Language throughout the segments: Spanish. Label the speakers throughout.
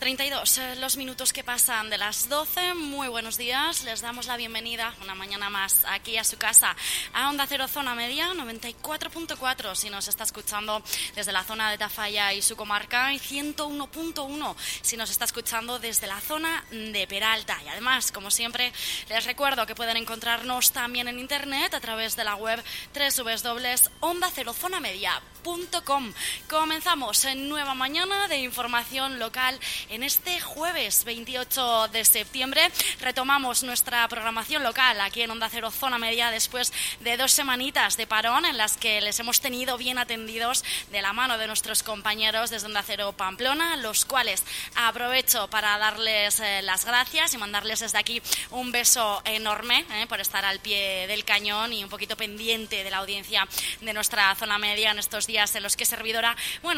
Speaker 1: 32, los minutos que pasan de las 12. Muy buenos días, les damos la bienvenida una mañana más aquí a su casa, a Onda Cero Zona Media 94.4 si nos está escuchando desde la zona de Tafalla y su comarca, y 101.1 si nos está escuchando desde la zona de Peralta. Y además, como siempre, les recuerdo que pueden encontrarnos también en internet a través de la web www.ondacerozonamedia.com. Comenzamos en nueva mañana de información local en este jueves 28 de septiembre. Retomamos nuestra programación local aquí en Onda Cero Zona Media después de 2 semanitas de parón en las que les hemos tenido bien atendidos de la mano de nuestros compañeros desde Onda Cero Pamplona, los cuales aprovecho para darles las gracias y mandarles desde aquí un beso enorme por estar al pie del cañón y un poquito pendiente de la audiencia de nuestra zona media en estos días en los que servidora,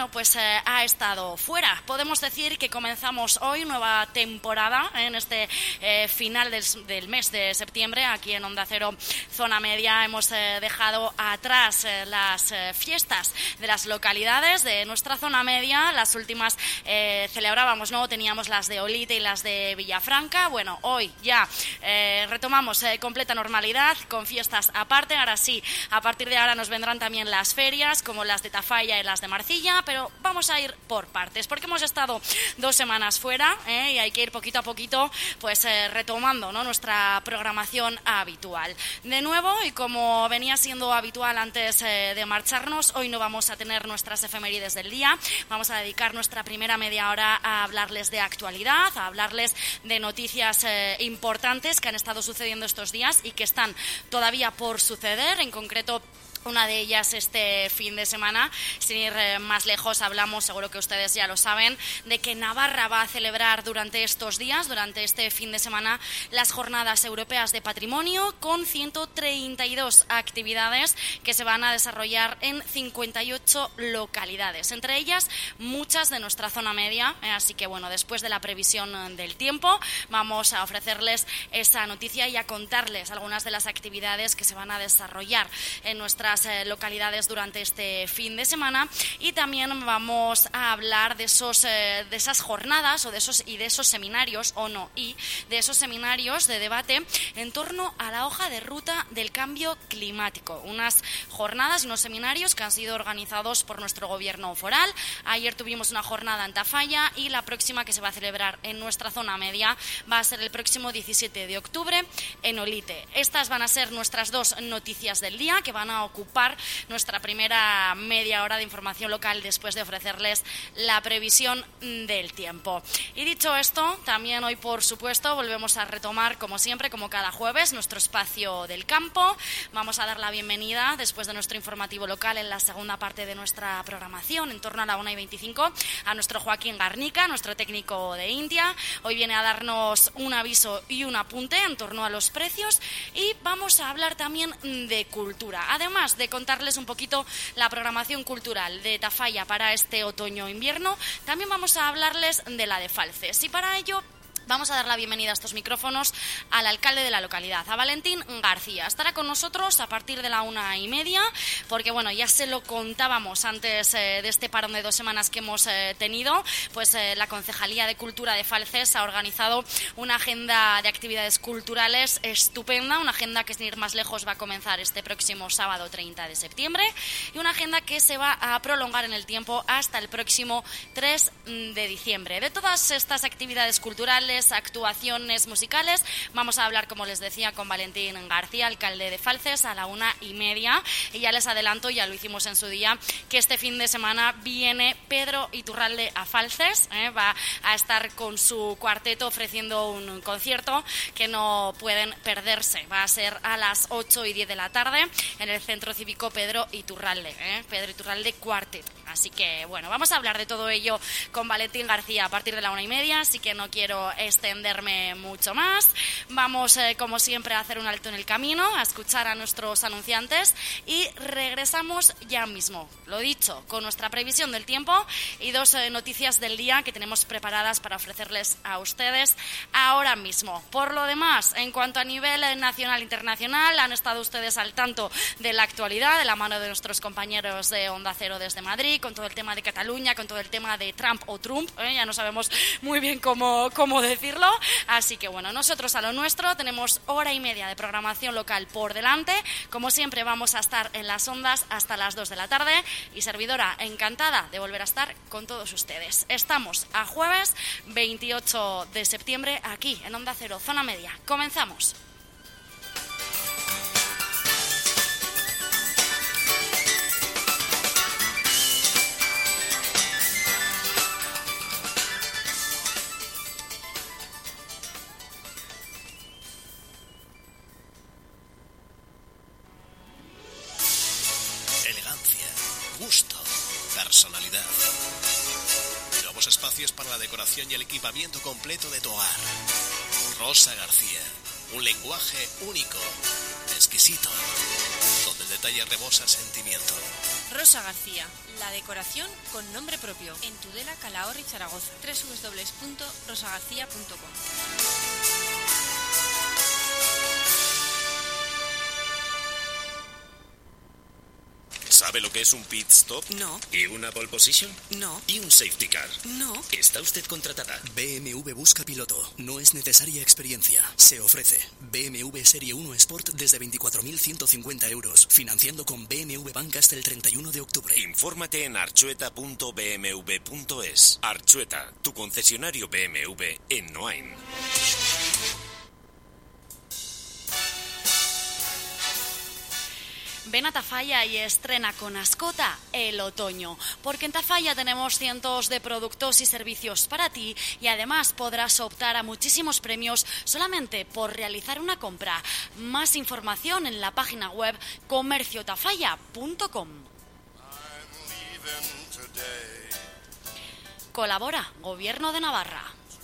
Speaker 1: ha estado fuera. Podemos decir que comenzamos hoy nueva temporada en este final del mes de septiembre. Aquí en Onda Cero Zona Media hemos dejado atrás las fiestas de las localidades de nuestra zona media. Las últimas celebrábamos, ¿no? Teníamos las de Olite y las de Villafranca. Bueno, hoy ya retomamos completa normalidad con fiestas aparte. Ahora sí, a partir de ahora nos vendrán también las ferias como las de Tafalla y las de Marcilla, pero vamos a ir por partes porque hemos estado 2 semanas fuera y hay que ir poquito a poquito retomando, ¿no?, nuestra programación habitual. De nuevo, y como venía siendo habitual antes de marcharnos, hoy no vamos a tener nuestras efemérides del día. Vamos a dedicar nuestra primera media hora a hablarles de actualidad, a hablarles de noticias importantes que han estado sucediendo estos días y que están todavía por suceder. En concreto, una de ellas este fin de semana, sin ir más lejos, hablamos, seguro que ustedes ya lo saben, de que Navarra va a celebrar durante estos días, durante este fin de semana, las Jornadas Europeas de Patrimonio con 132 actividades que se van a desarrollar en 58 localidades, entre ellas muchas de nuestra zona media. Así que, bueno, después de la previsión del tiempo, vamos a ofrecerles esa noticia y a contarles algunas de las actividades que se van a desarrollar en nuestras localidades durante este fin de semana, y también vamos a hablar de esas jornadas o de esos seminarios de esos seminarios de debate en torno a la hoja de ruta del cambio climático, unas jornadas y unos seminarios que han sido organizados por nuestro gobierno foral. Ayer tuvimos una jornada en Tafalla y la próxima, que se va a celebrar en nuestra zona media, va a ser el próximo 17 de octubre en Olite. Estas van a ser nuestras 2 noticias del día que van a ocupar nuestra primera media hora de información local después de ofrecerles la previsión del tiempo. Y dicho esto, también hoy, por supuesto, volvemos a retomar, como siempre, como cada jueves, nuestro espacio del campo. Vamos a dar la bienvenida, después de nuestro informativo local, en la segunda parte de nuestra programación, en torno a la 1:25, a nuestro Joaquín Garnica, nuestro técnico de India. Hoy viene a darnos un aviso y un apunte en torno a los precios, y vamos a hablar también de cultura. Además de contarles un poquito la programación cultural de Tafalla para este otoño-invierno, también vamos a hablarles de la de Falces, y para ello vamos a dar la bienvenida a estos micrófonos al alcalde de la localidad, a Valentín García. Estará con nosotros a partir de la 1:30, porque, bueno, ya se lo contábamos antes de este parón de 2 semanas que hemos tenido, la Concejalía de Cultura de Falces ha organizado una agenda de actividades culturales estupenda, una agenda que, sin ir más lejos, va a comenzar este próximo sábado 30 de septiembre, y una agenda que se va a prolongar en el tiempo hasta el próximo 3 de diciembre. De todas estas actividades culturales, actuaciones musicales, vamos a hablar, como les decía, con Valentín García, alcalde de Falces, a la 1:30, y ya les adelanto, ya lo hicimos en su día, que este fin de semana viene Pedro Iturralde a Falces, va a estar con su cuarteto ofreciendo un concierto que no pueden perderse. Va a ser a las 8:10 de la tarde en el Centro Cívico Pedro Iturralde, Pedro Iturralde Quartet. Así que, bueno, vamos a hablar de todo ello con Valentín García a partir de la 1:30, así que no quiero extenderme mucho más. Vamos, como siempre, a hacer un alto en el camino, a escuchar a nuestros anunciantes, y regresamos ya mismo, lo dicho, con nuestra previsión del tiempo y 2 noticias del día que tenemos preparadas para ofrecerles a ustedes ahora mismo. Por lo demás, en cuanto a nivel nacional e internacional, han estado ustedes al tanto de la actualidad de la mano de nuestros compañeros de Onda Cero desde Madrid, con todo el tema de Cataluña, con todo el tema de Trump o Trump, ya no sabemos muy bien cómo decirlo. Así que bueno, nosotros a lo nuestro tenemos hora y media de programación local por delante. Como siempre vamos a estar en las ondas hasta las 2 de la tarde y servidora encantada de volver a estar con todos ustedes. Estamos a jueves 28 de septiembre aquí en Onda Cero, Zona Media. Comenzamos.
Speaker 2: Personalidad. Nuevos espacios para la decoración y el equipamiento completo de tu hogar. Rosa García. Un lenguaje único, exquisito, donde el detalle rebosa sentimiento.
Speaker 3: Rosa García. La decoración con nombre propio. En Tudela, Calahorra y Zaragoza. www.rosagarcia.com.
Speaker 4: ¿Sabe lo que es un pit stop?
Speaker 3: No.
Speaker 4: ¿Y una pole position?
Speaker 3: No.
Speaker 4: ¿Y un safety car?
Speaker 3: No.
Speaker 4: ¿Está usted contratada?
Speaker 5: BMW busca piloto. No es necesaria experiencia. Se ofrece. BMW Serie 1 Sport desde 24.150 euros. Financiando con BMW Bank hasta el 31 de octubre.
Speaker 4: Infórmate en archueta.bmw.es. Archueta, tu concesionario BMW en Noain.
Speaker 1: Ven a Tafalla y estrena con Ascota el otoño, porque en Tafalla tenemos cientos de productos y servicios para ti y además podrás optar a muchísimos premios solamente por realizar una compra. Más información en la página web comerciotafalla.com. Colabora Gobierno de Navarra.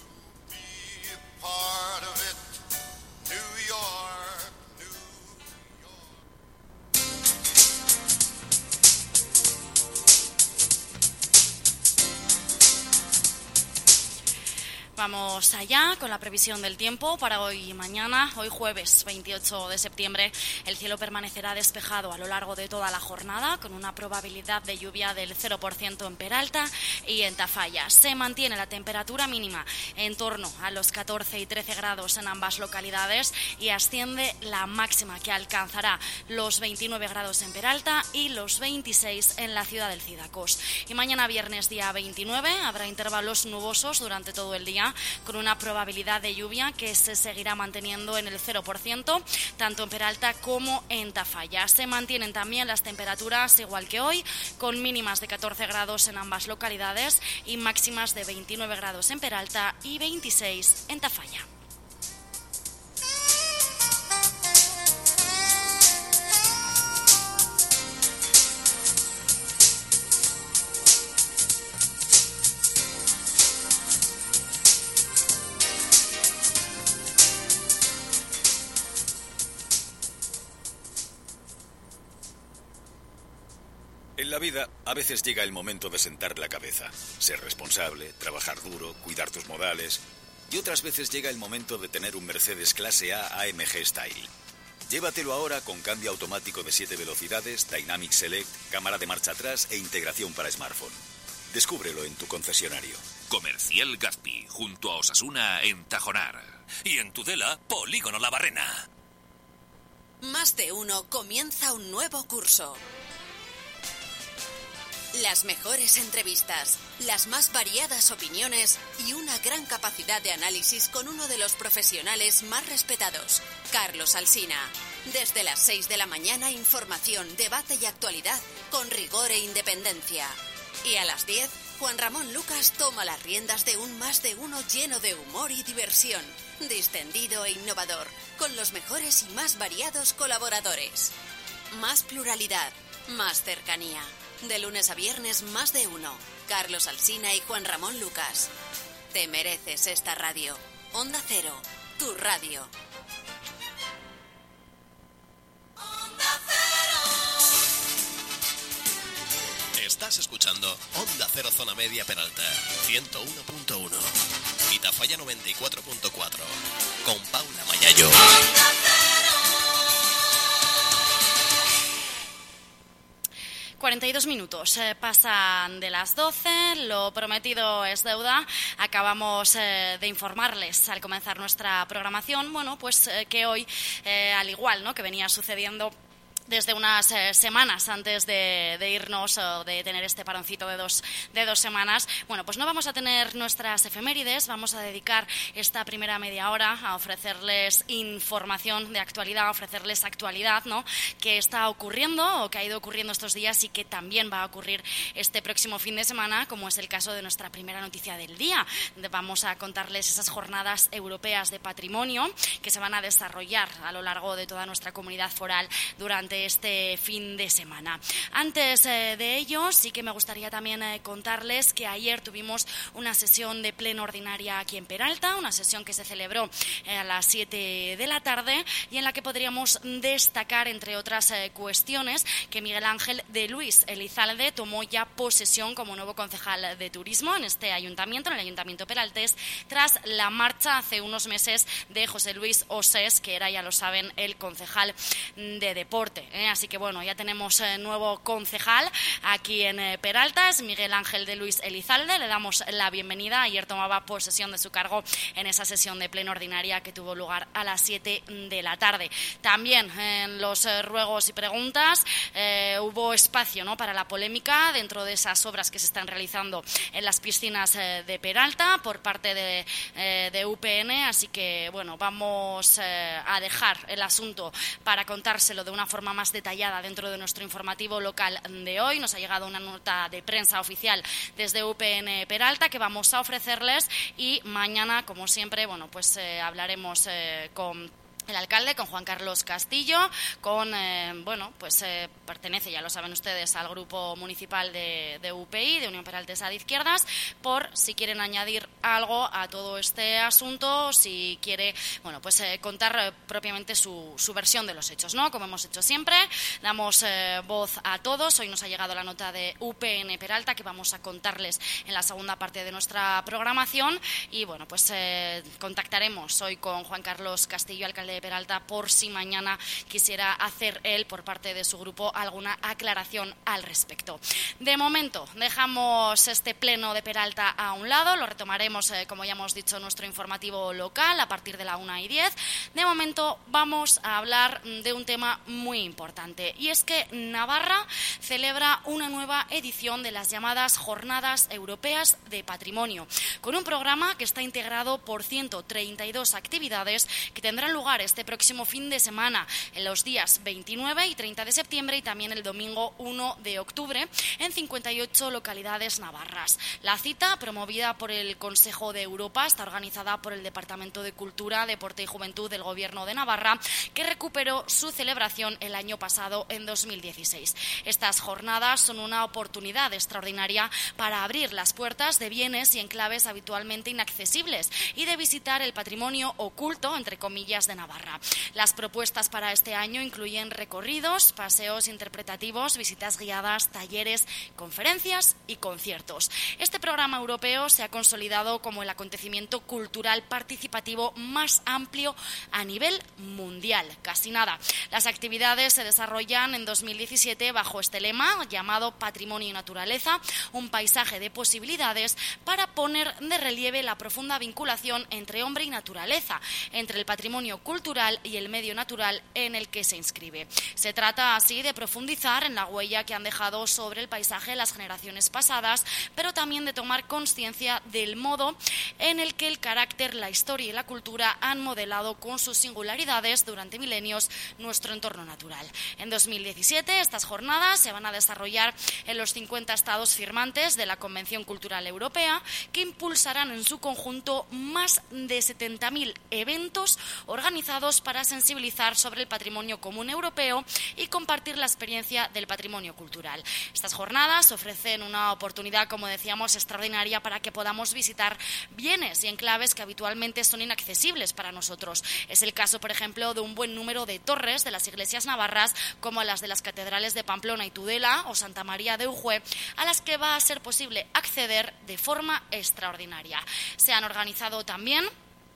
Speaker 1: Vamos allá con la previsión del tiempo para hoy y mañana. Hoy jueves 28 de septiembre el cielo permanecerá despejado a lo largo de toda la jornada con una probabilidad de lluvia del 0% en Peralta y en Tafalla. Se mantiene la temperatura mínima en torno a los 14 y 13 grados en ambas localidades y asciende la máxima que alcanzará los 29 grados en Peralta y los 26 en la ciudad del Cidacos. Y mañana viernes día 29 habrá intervalos nubosos durante todo el día con una probabilidad de lluvia que se seguirá manteniendo en el 0%, tanto en Peralta como en Tafalla. Se mantienen también las temperaturas igual que hoy, con mínimas de 14 grados en ambas localidades y máximas de 29 grados en Peralta y 26 en Tafalla.
Speaker 6: En la vida, a veces llega el momento de sentar la cabeza, ser responsable, trabajar duro, cuidar tus modales. Y otras veces llega el momento de tener un Mercedes clase A AMG Style. Llévatelo ahora con cambio automático de 7 velocidades, Dynamic Select, cámara de marcha atrás e integración para smartphone. Descúbrelo en tu concesionario.
Speaker 7: Comercial Gazpi, junto a Osasuna en Tajonar. Y en Tudela, Polígono La Barrena.
Speaker 8: Más de uno comienza un nuevo curso. Las mejores entrevistas, las más variadas opiniones y una gran capacidad de análisis con uno de los profesionales más respetados, Carlos Alsina. Desde las 6 de la mañana, información, debate y actualidad con rigor e independencia. Y a las 10, Juan Ramón Lucas toma las riendas de un Más de Uno lleno de humor y diversión, distendido e innovador, con los mejores y más variados colaboradores. Más pluralidad, más cercanía. De lunes a viernes, Más de Uno. Carlos Alsina y Juan Ramón Lucas. Te mereces esta radio. Onda Cero, tu radio.
Speaker 2: Onda Cero. Estás escuchando Onda Cero Zona Media Peralta 101.1 y Tafalla 94.4 con Paula Mayayo.
Speaker 1: 42 minutos pasan de las 12, lo prometido es deuda. Acabamos de informarles al comenzar nuestra programación, pues que hoy, al igual, ¿no?, que venía sucediendo desde unas semanas antes de irnos o de tener este paroncito de dos semanas, pues no vamos a tener nuestras efemérides, vamos a dedicar esta primera media hora a ofrecerles información de actualidad, a ofrecerles actualidad, ¿no?, que está ocurriendo o que ha ido ocurriendo estos días y que también va a ocurrir este próximo fin de semana, como es el caso de nuestra primera noticia del día. Vamos a contarles esas jornadas europeas de patrimonio que se van a desarrollar a lo largo de toda nuestra comunidad foral durante este fin de semana. Antes de ello, sí que me gustaría también contarles que ayer tuvimos una sesión de pleno ordinaria aquí en Peralta, una sesión que se celebró a las 7 de la tarde y en la que podríamos destacar, entre otras cuestiones, que Miguel Ángel de Luis Elizalde tomó ya posesión como nuevo concejal de turismo en este ayuntamiento, en el ayuntamiento peraltés, tras la marcha hace unos meses de José Luis Osés, que era, ya lo saben, el concejal de deporte. Así que ya tenemos nuevo concejal aquí en Peralta, es Miguel Ángel de Luis Elizalde, le damos la bienvenida. Ayer tomaba posesión de su cargo en esa sesión de pleno ordinaria que tuvo lugar a las 7 de la tarde. También en los ruegos y preguntas hubo espacio, ¿no?, para la polémica dentro de esas obras que se están realizando en las piscinas de Peralta por parte de UPN, así que vamos a dejar el asunto para contárselo de una forma más detallada dentro de nuestro informativo local de hoy. Nos ha llegado una nota de prensa oficial desde UPN Peralta que vamos a ofrecerles y mañana, como siempre, hablaremos con el alcalde, con Juan Carlos Castillo, pertenece, ya lo saben ustedes, al grupo municipal de UPI, de Unión Peraltesa de Izquierdas, por si quieren añadir algo a todo este asunto, si quiere, contar propiamente su versión de los hechos, ¿no? Como hemos hecho siempre, damos voz a todos. Hoy nos ha llegado la nota de UPN Peralta que vamos a contarles en la segunda parte de nuestra programación y, contactaremos hoy con Juan Carlos Castillo, alcalde de Peralta, por si mañana quisiera hacer él, por parte de su grupo, alguna aclaración al respecto. De momento, dejamos este pleno de Peralta a un lado, lo retomaremos, como ya hemos dicho, nuestro informativo local a partir de la 1:10. De momento, vamos a hablar de un tema muy importante, y es que Navarra celebra una nueva edición de las llamadas Jornadas Europeas de Patrimonio, con un programa que está integrado por 132 actividades que tendrán lugar este próximo fin de semana, en los días 29 y 30 de septiembre y también el domingo 1 de octubre, en 58 localidades navarras. La cita, promovida por el Consejo de Europa, está organizada por el Departamento de Cultura, Deporte y Juventud del Gobierno de Navarra, que recuperó su celebración el año pasado, en 2016. Estas jornadas son una oportunidad extraordinaria para abrir las puertas de bienes y enclaves habitualmente inaccesibles y de visitar el patrimonio oculto, entre comillas, de Navarra. Las propuestas para este año incluyen recorridos, paseos interpretativos, visitas guiadas, talleres, conferencias y conciertos. Este programa europeo se ha consolidado como el acontecimiento cultural participativo más amplio a nivel mundial. Casi nada. Las actividades se desarrollan en 2017 bajo este lema llamado Patrimonio y Naturaleza, un paisaje de posibilidades, para poner de relieve la profunda vinculación entre hombre y naturaleza, entre el patrimonio cultural y el medio natural en el que se inscribe. Se trata así de profundizar en la huella que han dejado sobre el paisaje las generaciones pasadas, pero también de tomar conciencia del modo en el que el carácter, la historia y la cultura han modelado con sus singularidades durante milenios nuestro entorno natural. En 2017 estas jornadas se van a desarrollar en los 50 estados firmantes de la Convención Cultural Europea, que impulsarán en su conjunto más de 70.000 eventos organizados para sensibilizar sobre el patrimonio común europeo y compartir la experiencia del patrimonio cultural. Estas jornadas ofrecen una oportunidad, como decíamos, extraordinaria para que podamos visitar bienes y enclaves que habitualmente son inaccesibles para nosotros. Es el caso, por ejemplo, de un buen número de torres de las iglesias navarras, como las de las catedrales de Pamplona y Tudela o Santa María de Ujue, a las que va a ser posible acceder de forma extraordinaria. Se han organizado también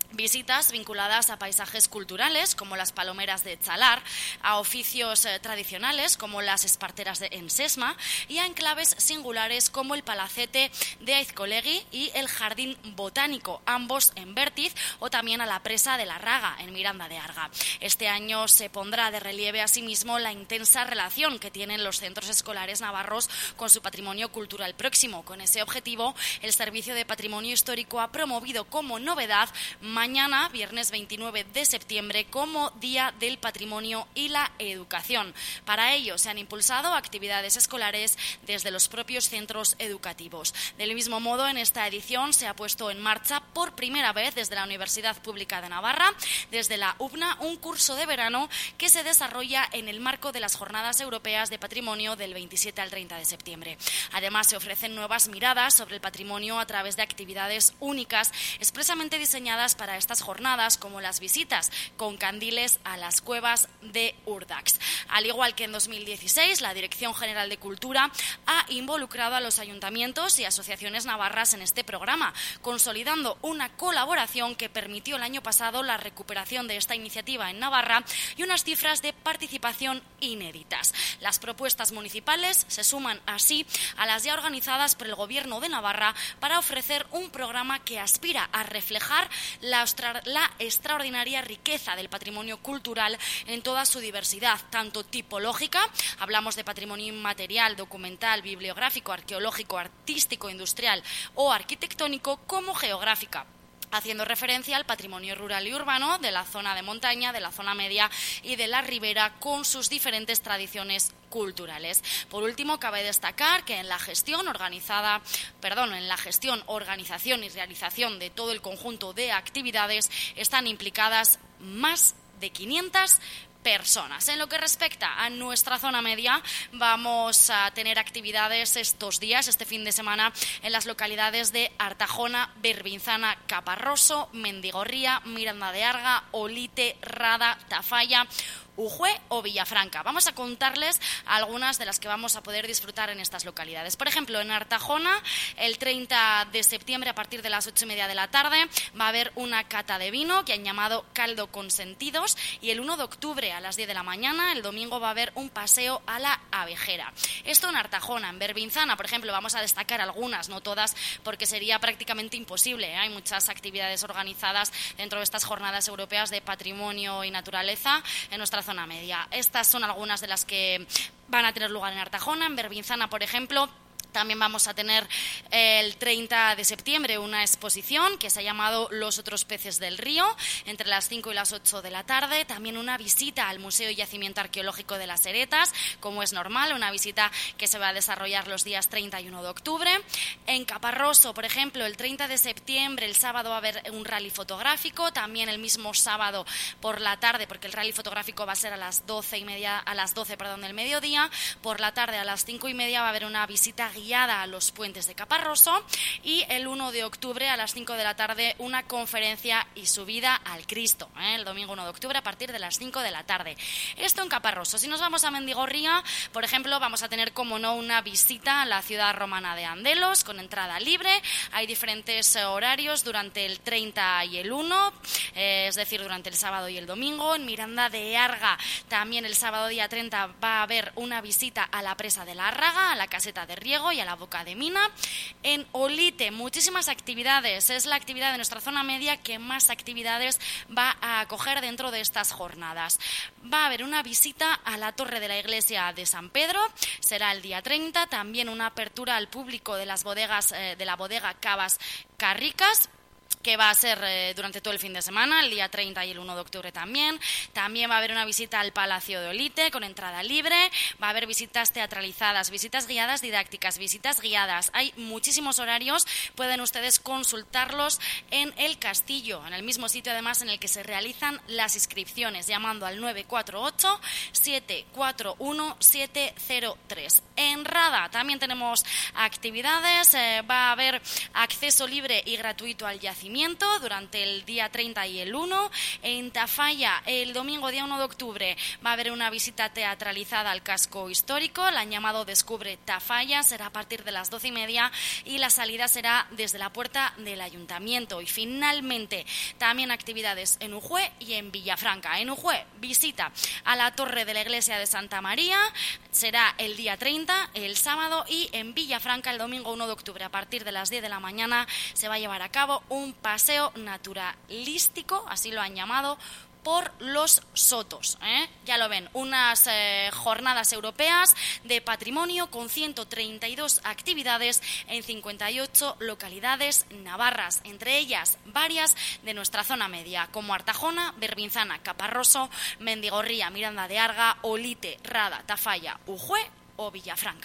Speaker 1: Visitas vinculadas a paisajes culturales como las palomeras de Chalar, a oficios tradicionales como las esparteras en Sesma y a enclaves singulares como el palacete de Aizkolegi y el jardín botánico, ambos en Vértiz, o también a la presa de la Raga en Miranda de Arga. Este año se pondrá de relieve asimismo la intensa relación que tienen los centros escolares navarros con su patrimonio cultural próximo. Con ese objetivo, el Servicio de Patrimonio Histórico ha promovido como novedad mañana, viernes 29 de septiembre, como Día del Patrimonio y la Educación. Para ello se han impulsado actividades escolares desde los propios centros educativos. Del mismo modo, en esta edición se ha puesto en marcha por primera vez desde la Universidad Pública de Navarra, desde la UPNA, un curso de verano que se desarrolla en el marco de las Jornadas Europeas de Patrimonio del 27 al 30 de septiembre. Además, se ofrecen nuevas miradas sobre el patrimonio a través de actividades únicas expresamente diseñadas para estas jornadas, como las visitas con candiles a las cuevas de Urdax. Al igual que en 2016, la Dirección General de Cultura ha involucrado a los ayuntamientos y asociaciones navarras en este programa, consolidando una colaboración que permitió el año pasado la recuperación de esta iniciativa en Navarra y unas cifras de participación inéditas. Las propuestas municipales se suman así a las ya organizadas por el Gobierno de Navarra para ofrecer un programa que aspira a reflejar la extraordinaria riqueza del patrimonio cultural en toda su diversidad, tanto tipológica, hablamos de patrimonio inmaterial, documental, bibliográfico, arqueológico, artístico, industrial o arquitectónico, como geográfica, haciendo referencia al patrimonio rural y urbano de la zona de montaña, de la zona media y de la ribera, con sus diferentes tradiciones culturales. Por último, cabe destacar que en la gestión, organización y realización de todo el conjunto de actividades están implicadas más de 500 personas. En lo que respecta a nuestra zona media, vamos a tener actividades estos días, este fin de semana, en las localidades de Artajona, Berbinzana, Caparroso, Mendigorría, Miranda de Arga, Olite, Rada, Tafalla, Ujue o Villafranca. Vamos a contarles algunas de las que vamos a poder disfrutar en estas localidades. Por ejemplo, en Artajona, el 30 de septiembre, a partir de las 8:30 de la tarde, va a haber una cata de vino que han llamado Caldo con Sentidos, y el 1 de octubre a las 10 de la mañana, el domingo, va a haber un paseo a la abejera. Esto en Artajona. En Berbinzana, por ejemplo, vamos a destacar algunas, no todas, porque sería prácticamente imposible. Hay muchas actividades organizadas dentro de estas jornadas europeas de patrimonio y naturaleza en nuestra zona media. Estas son algunas de las que van a tener lugar en Artajona. En Berbinzana, por ejemplo, también vamos a tener el 30 de septiembre una exposición que se ha llamado Los otros peces del río, entre las 5 y las 8 de la tarde. También una visita al Museo y Yacimiento Arqueológico de las Heretas, como es normal, una visita que se va a desarrollar los días 30 y 1 de octubre. En Caparroso, por ejemplo, el 30 de septiembre, el sábado, va a haber un rally fotográfico. También el mismo sábado por la tarde, porque el rally fotográfico va a ser a las 12 del mediodía. Por la tarde, a las 5:30, va a haber una visita guiada a los puentes de Caparroso, y el 1 de octubre a las 5 de la tarde una conferencia y subida al Cristo, el domingo 1 de octubre a partir de las 5 de la tarde. Esto en Caparroso. Si nos vamos a Mendigorría, por ejemplo, vamos a tener, como no, una visita a la ciudad romana de Andelos con entrada libre. Hay diferentes horarios durante el 30 y el 1, es decir, durante el sábado y el domingo. En Miranda de Arga, también el sábado día 30, va a haber una visita a la presa de la Raga, a la caseta de riego y a la boca de mina. En Olite, muchísimas actividades. Es la actividad de nuestra zona media que más actividades va a acoger dentro de estas jornadas. Va a haber una visita a la torre de la iglesia de San Pedro, será el día 30. También una apertura al público de las bodegas, de la bodega Cavas Carricas, que va a ser durante todo el fin de semana, el día 30 y el 1 de octubre también. También va a haber una visita al Palacio de Olite con entrada libre. Va a haber visitas teatralizadas, visitas guiadas didácticas, visitas guiadas. Hay muchísimos horarios, pueden ustedes consultarlos en el castillo, en el mismo sitio además en el que se realizan las inscripciones, llamando al 948-741-703. En Rada también tenemos actividades, va a haber acceso libre y gratuito al yacimiento seguimiento durante el día 30 y el 1. En Tafalla, el domingo día 1 de octubre, va a haber una visita teatralizada al casco histórico. La han llamado Descubre Tafalla, será a partir de las 12:30 y la salida será desde la puerta del ayuntamiento. Y finalmente, también actividades en Ujue y en Villafranca. En Ujue, visita a la torre de la iglesia de Santa María, será el día 30, el sábado, y en Villafranca el domingo 1 de octubre a partir de las 10 de la mañana se va a llevar a cabo un paseo naturalístico, así lo han llamado, por los sotos, Ya lo ven, unas jornadas europeas de patrimonio con 132 actividades en 58 localidades navarras, entre ellas varias de nuestra zona media, como Artajona, Berbinzana, Caparroso, Mendigorría, Miranda de Arga, Olite, Rada, Tafalla, Ujue o Villafranca.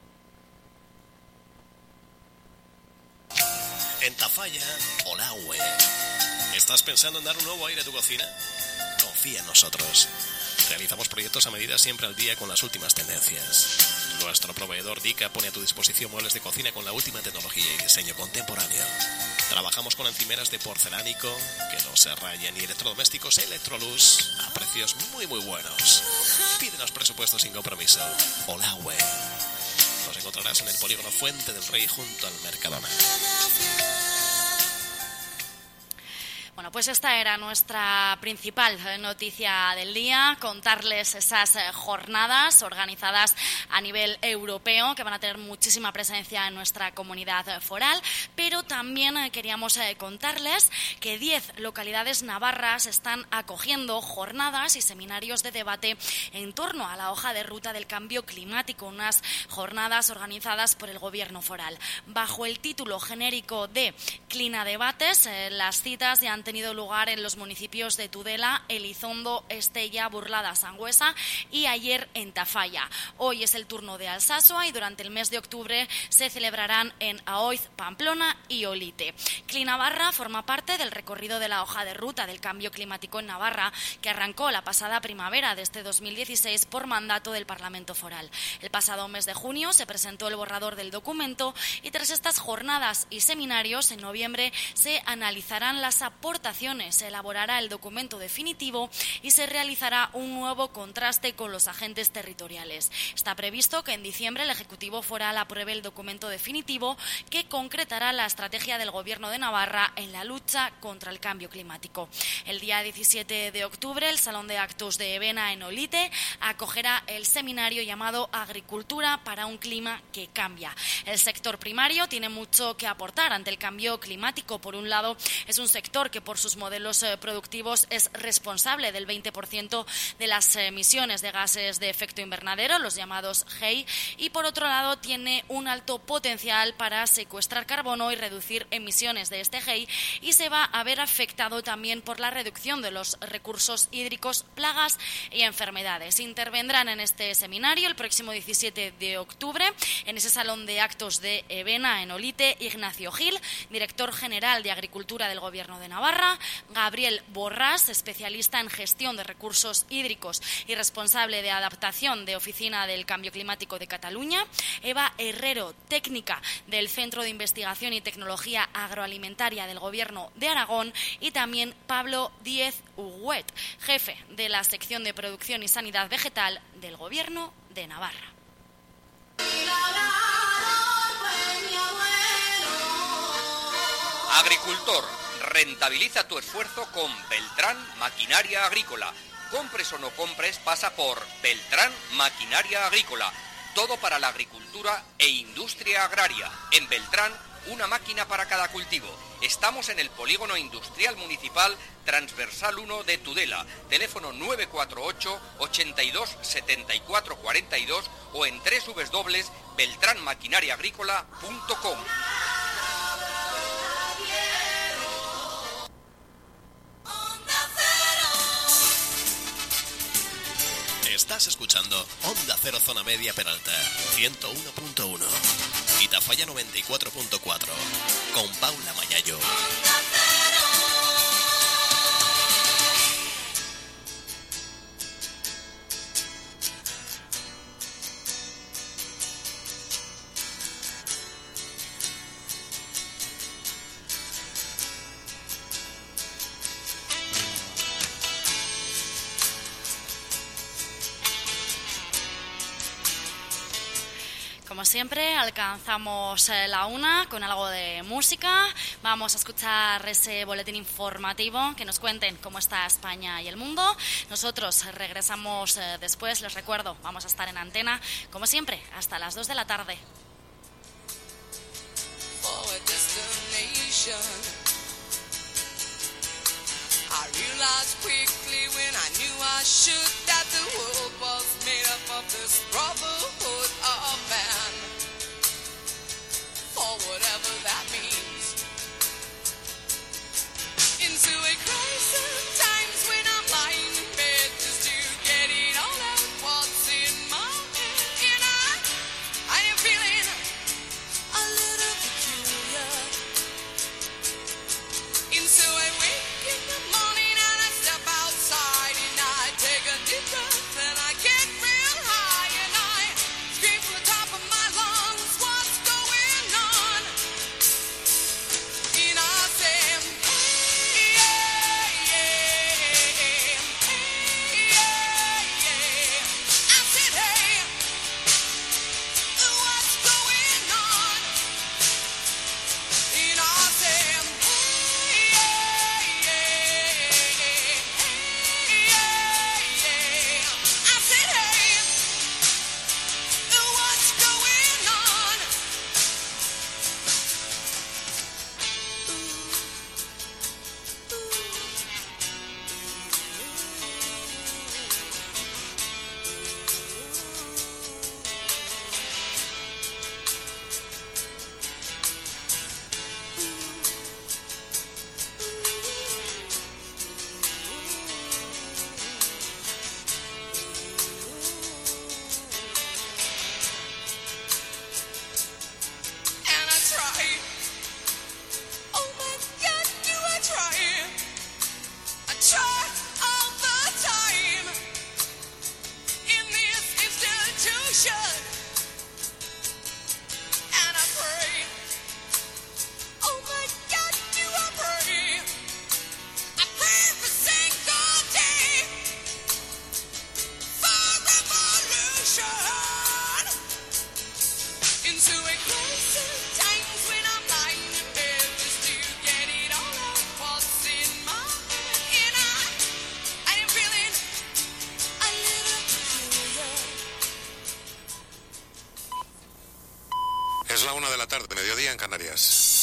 Speaker 2: En Tafalla, Olahue. ¿Estás pensando en dar un nuevo aire a tu cocina? Confía en nosotros. Realizamos proyectos a medida, siempre al día con las últimas tendencias. Nuestro proveedor Dica pone a tu disposición muebles de cocina con la última tecnología y diseño contemporáneo. Trabajamos con encimeras de porcelánico que no se rayen y electrodomésticos Electrolux a precios muy buenos. Pídenos presupuestos sin compromiso. Olahue. Nos encontrarás en el polígono Fuente del Rey junto al Mercadona.
Speaker 1: Bueno, pues esta era nuestra principal noticia del día, contarles esas jornadas organizadas a nivel europeo que van a tener muchísima presencia en nuestra comunidad foral, pero también queríamos contarles que 10 localidades navarras están acogiendo jornadas y seminarios de debate en torno a la hoja de ruta del cambio climático, unas jornadas organizadas por el Gobierno foral. Bajo el título genérico de Clinadebates, las citas ya han tenido lugar en los municipios de Tudela, Elizondo, Estella, Burlada, Sangüesa y ayer en Tafalla. Hoy es el turno de Alsasua y durante el mes de octubre se celebrarán en Aoiz, Pamplona y Olite. Clinavarra forma parte del recorrido de la hoja de ruta del cambio climático en Navarra, que arrancó la pasada primavera de este 2016 por mandato del Parlamento foral. El pasado mes de junio se presentó el borrador del documento y tras estas jornadas y seminarios en noviembre se analizarán las aportaciones, se elaborará el documento definitivo y se realizará un nuevo contraste con los agentes territoriales. Está previsto que en diciembre el Ejecutivo foral apruebe el documento definitivo que concretará la estrategia del Gobierno de Navarra en la lucha contra el cambio climático. El día 17 de octubre el Salón de Actos de Ebena en Olite acogerá el seminario llamado Agricultura para un clima que cambia. El sector primario tiene mucho que aportar ante el cambio climático. Por un lado, es un sector que por sus modelos productivos es responsable del 20% de las emisiones de gases de efecto invernadero, los llamados GEI, y por otro lado tiene un alto potencial para secuestrar carbono y reducir emisiones de este GEI, y se va a ver afectado también por la reducción de los recursos hídricos, plagas y enfermedades. Intervendrán en este seminario el próximo 17 de octubre en ese Salón de Actos de Ebena en Olite Ignacio Gil, director general de Agricultura del Gobierno de Navarra, Gabriel Borrás, especialista en gestión de recursos hídricos y responsable de adaptación de Oficina del Cambio Climático de Cataluña, Eva Herrero, técnica del Centro de Investigación y Tecnología Agroalimentaria del Gobierno de Aragón, y también Pablo Díez Huguet, jefe de la sección de Producción y Sanidad Vegetal del Gobierno de Navarra.
Speaker 9: Agricultor, rentabiliza tu esfuerzo con Beltrán Maquinaria Agrícola. Compres o no compres, pasa por Beltrán Maquinaria Agrícola. Todo para la agricultura e industria agraria. En Beltrán, una máquina para cada cultivo. Estamos en el Polígono Industrial Municipal Transversal 1 de Tudela. Teléfono 948 82 74 42 o en www.beltranmaquinariaagrícola.com.
Speaker 2: Estás escuchando Onda Cero Zona Media Peralta 101.1 y Tafalla 94.4 con Paula Mayayo.
Speaker 1: como siempre, alcanzamos la 1 con algo de música. Vamos a escuchar ese boletín informativo, que nos cuenten cómo está España y el mundo. Nosotros regresamos después, les recuerdo, vamos a estar en antena, como siempre, hasta las 2 de la tarde.
Speaker 10: I realized quickly when I knew I should that the world was made up of this brotherhood of man. For whatever that means. Into a crisis, times when I'm lying in bed just to get it all out what's in my head. And I am feeling a little peculiar. Into a wake in the morning and I step outside and I take a deep breath and I get real high and I scream from the top of my lungs, what's going on? And I say, hey, yeah, yeah, hey, yeah, yeah. I said, hey, what's going on? And I say,
Speaker 11: Es la 1 de la tarde, mediodía en Canarias.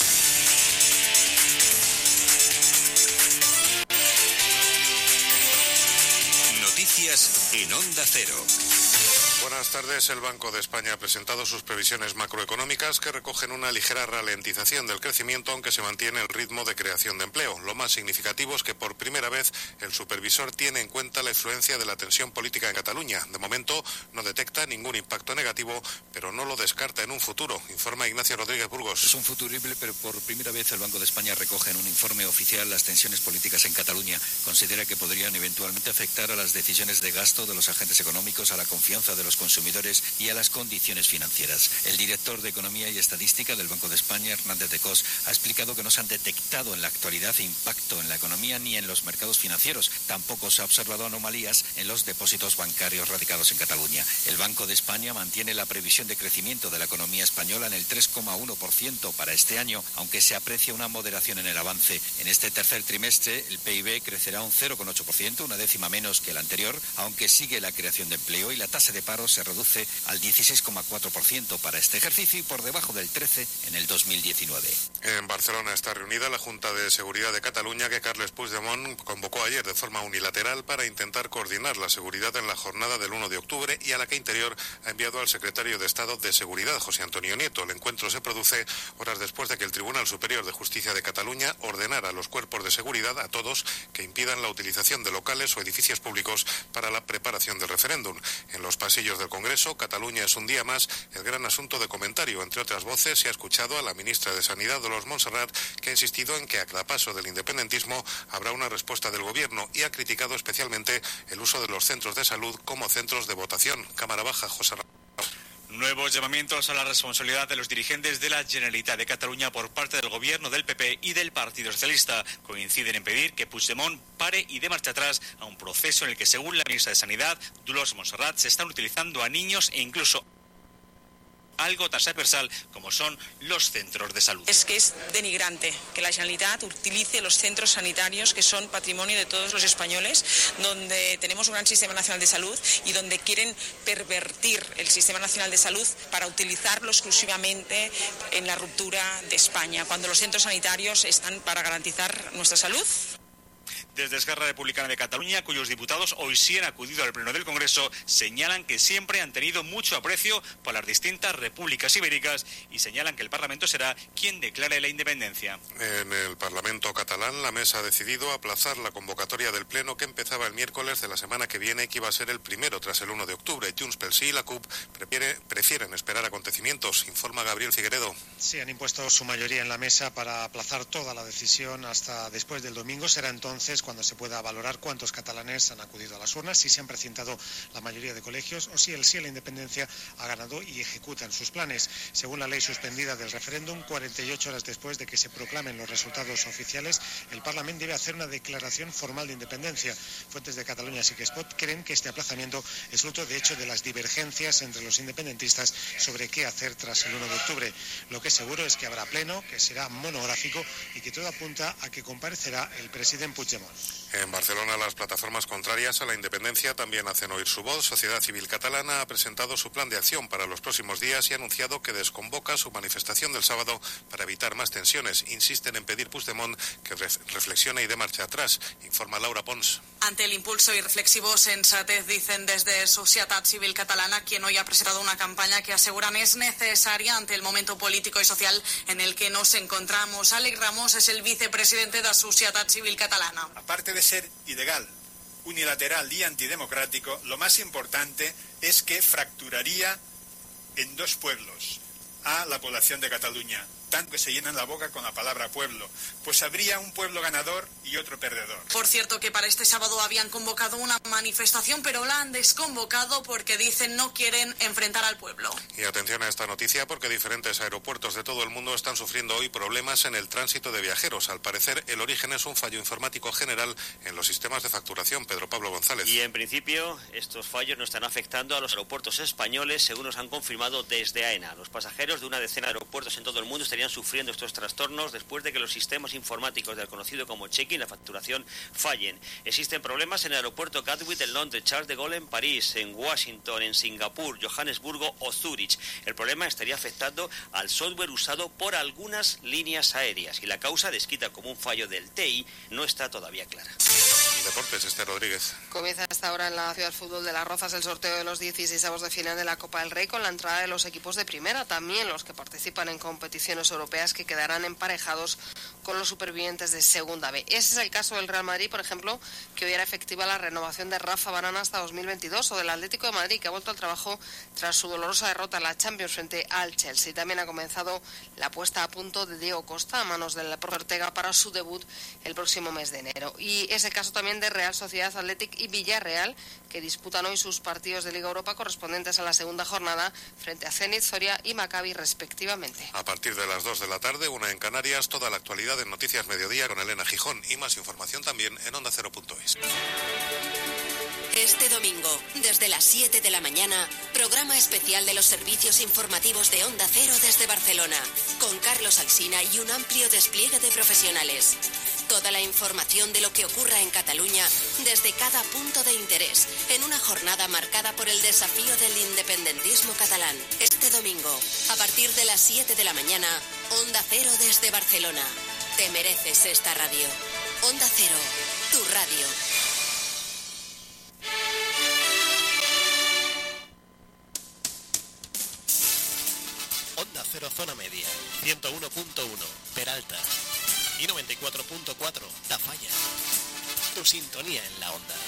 Speaker 4: Noticias en Onda Cero.
Speaker 11: Buenas tardes. El Banco de España ha presentado sus previsiones macroeconómicas que recogen una ligera ralentización del crecimiento, aunque se mantiene el ritmo de creación de empleo. Lo más significativo es que por primera vez el supervisor tiene en cuenta la influencia de la tensión política en Cataluña. De momento no detecta ningún impacto negativo, pero no lo descarta en un futuro, informa Ignacio Rodríguez Burgos.
Speaker 12: Es un futurible, pero por primera vez el Banco de España recoge en un informe oficial las tensiones políticas en Cataluña. Considera que podrían eventualmente afectar a las decisiones de gasto de los agentes económicos, a la confianza de los consumidores y a las condiciones financieras. El director de Economía y Estadística del Banco de España, Hernández de Cos, ha explicado que no se han detectado en la actualidad impacto en la economía ni en los mercados financieros. Tampoco se ha observado anomalías en los depósitos bancarios radicados en Cataluña. El Banco de España mantiene la previsión de crecimiento de la economía española en el 3,1% para este año, aunque se aprecia una moderación en el avance. En este tercer trimestre, el PIB crecerá un 0,8%, una décima menos que el anterior, aunque sigue la creación de empleo y la tasa de paro se reduce al 16,4% para este ejercicio y por debajo del 13% en el 2019.
Speaker 11: En Barcelona está reunida la Junta de Seguridad de Cataluña, que Carles Puigdemont convocó ayer de forma unilateral para intentar coordinar la seguridad en la jornada del 1 de octubre y a la que Interior ha enviado al secretario de Estado de Seguridad, José Antonio Nieto. El encuentro se produce horas después de que el Tribunal Superior de Justicia de Cataluña ordenara a los cuerpos de seguridad, a todos, que impidan la utilización de locales o edificios públicos para la preparación del referéndum. En los pasillos del Congreso, Cataluña es un día más el gran asunto de comentario. Entre otras voces, se ha escuchado a la ministra de Sanidad, Dolors Montserrat, que ha insistido en que a cada paso del independentismo habrá una respuesta del Gobierno y ha criticado especialmente el uso de los centros de salud como centros de votación. Cámara Baja, José Ramón.
Speaker 13: Nuevos llamamientos a la responsabilidad de los dirigentes de la Generalitat de Cataluña por parte del Gobierno del PP y del Partido Socialista. Coinciden en pedir que Puigdemont pare y dé marcha atrás a un proceso en el que, según la ministra de Sanidad, Dolors Montserrat, se están utilizando a niños e incluso algo transversal como son los centros de salud.
Speaker 14: Es que es denigrante que la Generalitat utilice los centros sanitarios que son patrimonio de todos los españoles, donde tenemos un gran sistema nacional de salud y donde quieren pervertir el sistema nacional de salud para utilizarlo exclusivamente en la ruptura de España, cuando los centros sanitarios están para garantizar nuestra salud.
Speaker 13: Desde Esquerra Republicana de Cataluña, cuyos diputados hoy sí han acudido al Pleno del Congreso, señalan que siempre han tenido mucho aprecio por las distintas repúblicas ibéricas y señalan que el Parlamento será quien declare la independencia.
Speaker 11: En el Parlamento catalán, la mesa ha decidido aplazar la convocatoria del Pleno que empezaba el miércoles de la semana que viene y que iba a ser el primero tras el 1 de octubre. Junts pel Sí y la CUP prefieren esperar acontecimientos, informa Gabriel Figueredo.
Speaker 15: Sí, han impuesto su mayoría en la mesa para aplazar toda la decisión hasta después del domingo. Será entonces cuando se pueda valorar cuántos catalanes han acudido a las urnas, si se han precintado la mayoría de colegios o si el sí a la independencia ha ganado y ejecutan sus planes. Según la ley suspendida del referéndum, 48 horas después de que se proclamen los resultados oficiales, el Parlamento debe hacer una declaración formal de independencia. Fuentes de Cataluña Sí que es Pot creen que este aplazamiento es fruto, de hecho, de las divergencias entre los independentistas sobre qué hacer tras el 1 de octubre. Lo que es seguro es que habrá pleno, que será monográfico y que todo apunta a que comparecerá el presidente Puigdemont.
Speaker 11: En Barcelona, las plataformas contrarias a la independencia también hacen oír su voz. Sociedad Civil Catalana ha presentado su plan de acción para los próximos días y ha anunciado que desconvoca su manifestación del sábado para evitar más tensiones. Insisten en pedir Puigdemont que reflexione y dé marcha atrás, informa Laura Pons.
Speaker 14: Ante el impulso irreflexivo sensatez, dicen desde Sociedad Civil Catalana, quien hoy ha presentado una campaña que aseguran es necesaria ante el momento político y social en el que nos encontramos. Àlex Ramos es el vicepresidente de Sociedad Civil Catalana.
Speaker 16: Aparte de ser ilegal, unilateral y antidemocrático, lo más importante es que fracturaría en dos pueblos a la población de Cataluña, tanto que se llenan la boca con la palabra pueblo, pues habría un pueblo ganador y otro perdedor.
Speaker 14: Por cierto, que para este sábado habían convocado una manifestación, pero la han desconvocado porque dicen no quieren enfrentar al pueblo.
Speaker 11: Y atención a esta noticia porque diferentes aeropuertos de todo el mundo están sufriendo hoy problemas en el tránsito de viajeros. Al parecer, el origen es un fallo informático general en los sistemas de facturación. Pedro Pablo González.
Speaker 17: Y en principio, estos fallos no están afectando a los aeropuertos españoles, según nos han confirmado desde AENA. Los pasajeros de una decena de aeropuertos en todo el mundo estarían sufriendo estos trastornos después de que los sistemas informáticos del conocido como check-in, la facturación, fallen. Existen problemas en el aeropuerto Gatwick en Londres, Charles de Gaulle en París, en Washington, en Singapur, Johannesburgo o Zúrich. El problema estaría afectando al software usado por algunas líneas aéreas y la causa, descrita como un fallo del TI, no está todavía clara.
Speaker 11: Deportes, Esther Rodríguez.
Speaker 18: Comienza hasta ahora en la Ciudad de Fútbol de Las Rozas el sorteo de los 16avos de final de la Copa del Rey con la entrada de los equipos de primera, también los que participan en competiciones europeas que quedarán emparejados con los supervivientes de Segunda B. Ese es el caso del Real Madrid, por ejemplo, que hoy era efectiva la renovación de Rafa Varane hasta 2022, o del Atlético de Madrid, que ha vuelto al trabajo tras su dolorosa derrota en la Champions frente al Chelsea. También ha comenzado la puesta a punto de Diego Costa a manos del profe Ortega para su debut el próximo mes de enero. Y ese caso también de Real Sociedad Athletic y Villarreal, que disputan hoy sus partidos de Liga Europa correspondientes a la segunda jornada frente a Zenit, Zoria y Maccabi respectivamente.
Speaker 11: A partir de las 2 de la tarde, 1 en Canarias, toda la actualidad en Noticias Mediodía con Elena Gijón y más información también en OndaCero.es.
Speaker 8: Este domingo, desde las 7 de la mañana, programa especial de los servicios informativos de Onda Cero desde Barcelona, con Carlos Alsina y un amplio despliegue de profesionales. Toda la información de lo que ocurra en Cataluña desde cada punto de interés, en una jornada marcada por el desafío del independentismo catalán. Este domingo, a partir de las 7 de la mañana, Onda Cero desde Barcelona. Te mereces esta radio. Onda Cero, tu radio.
Speaker 2: Onda Cero Zona Media, 101.1 Peralta y 94.4 Tafalla. Tu sintonía en la onda.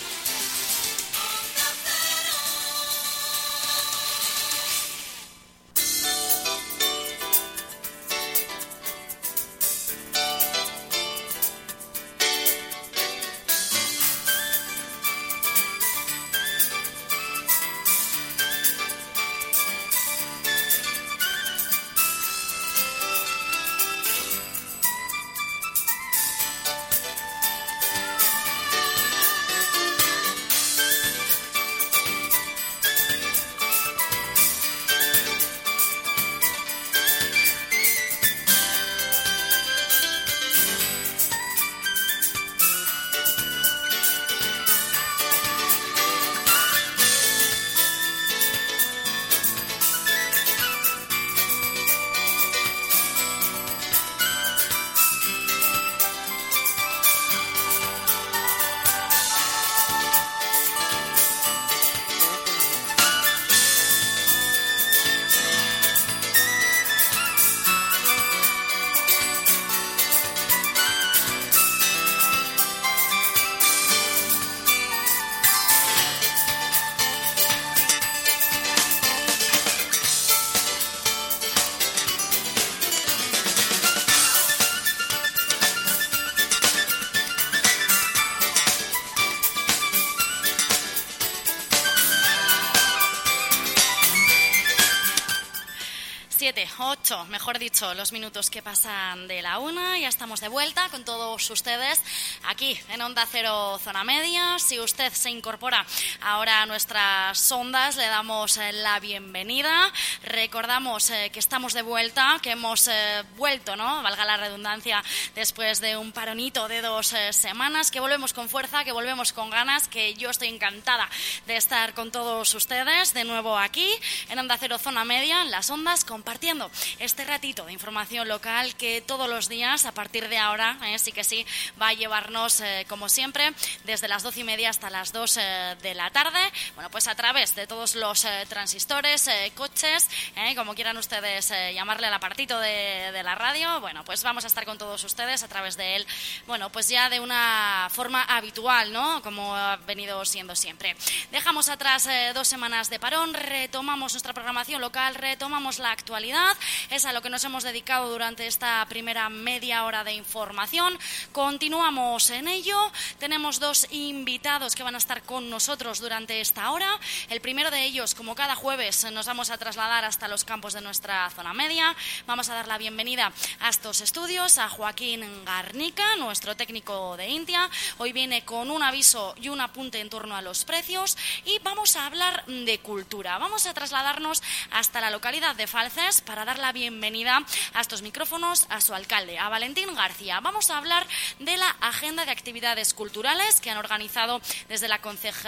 Speaker 1: 8, mejor dicho, los minutos que pasan de la 1. Ya estamos de vuelta con todos ustedes aquí en Onda Cero Zona Media. Si usted se incorpora ahora a nuestras ondas, le damos la bienvenida. Recordamos que estamos de vuelta, que hemos vuelto, ¿no? Valga la redundancia, después de un paronito de 2 semanas, que volvemos con fuerza, que volvemos con ganas, que yo estoy encantada de estar con todos ustedes de nuevo aquí en Onda Cero Zona Media, en las ondas, compartiendo este ratito de información local que todos los días, a partir de ahora, sí que sí, va a llevarnos, como siempre, desde las 12:30 hasta las 2 de la tarde, bueno, pues a través de todos los transistores, coches, como quieran ustedes llamarle al apartito de la radio. Bueno, pues vamos a estar con todos ustedes a través de él, bueno, pues ya de una forma habitual, ¿no? Como ha venido siendo siempre. Dejamos atrás 2 semanas de parón, retomamos nuestra programación local, retomamos la actualidad, es a lo que nos hemos dedicado durante esta primera media hora de información. Continuamos en ello, tenemos 2 invitados que van a estar con nosotros durante esta hora. El primero de ellos, como cada jueves, nos vamos a trasladar hasta los campos de nuestra zona media. Vamos a dar la bienvenida a estos estudios a Joaquín Garnica, nuestro técnico de Intia. Hoy viene con un aviso y un apunte en torno a los precios y vamos a hablar de cultura. Vamos a trasladarnos hasta la localidad de Falces para dar la bienvenida a estos micrófonos a su alcalde, a Valentín García. Vamos a hablar de la agenda de actividades culturales que han organizado desde la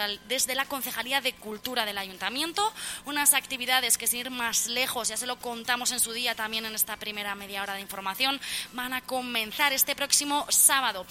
Speaker 1: Concejalía de Cultura del Ayuntamiento, unas actividades que, sin ir más lejos, ya se lo contamos en su día también en esta primera media hora de información, van a comenzar este próximo sábado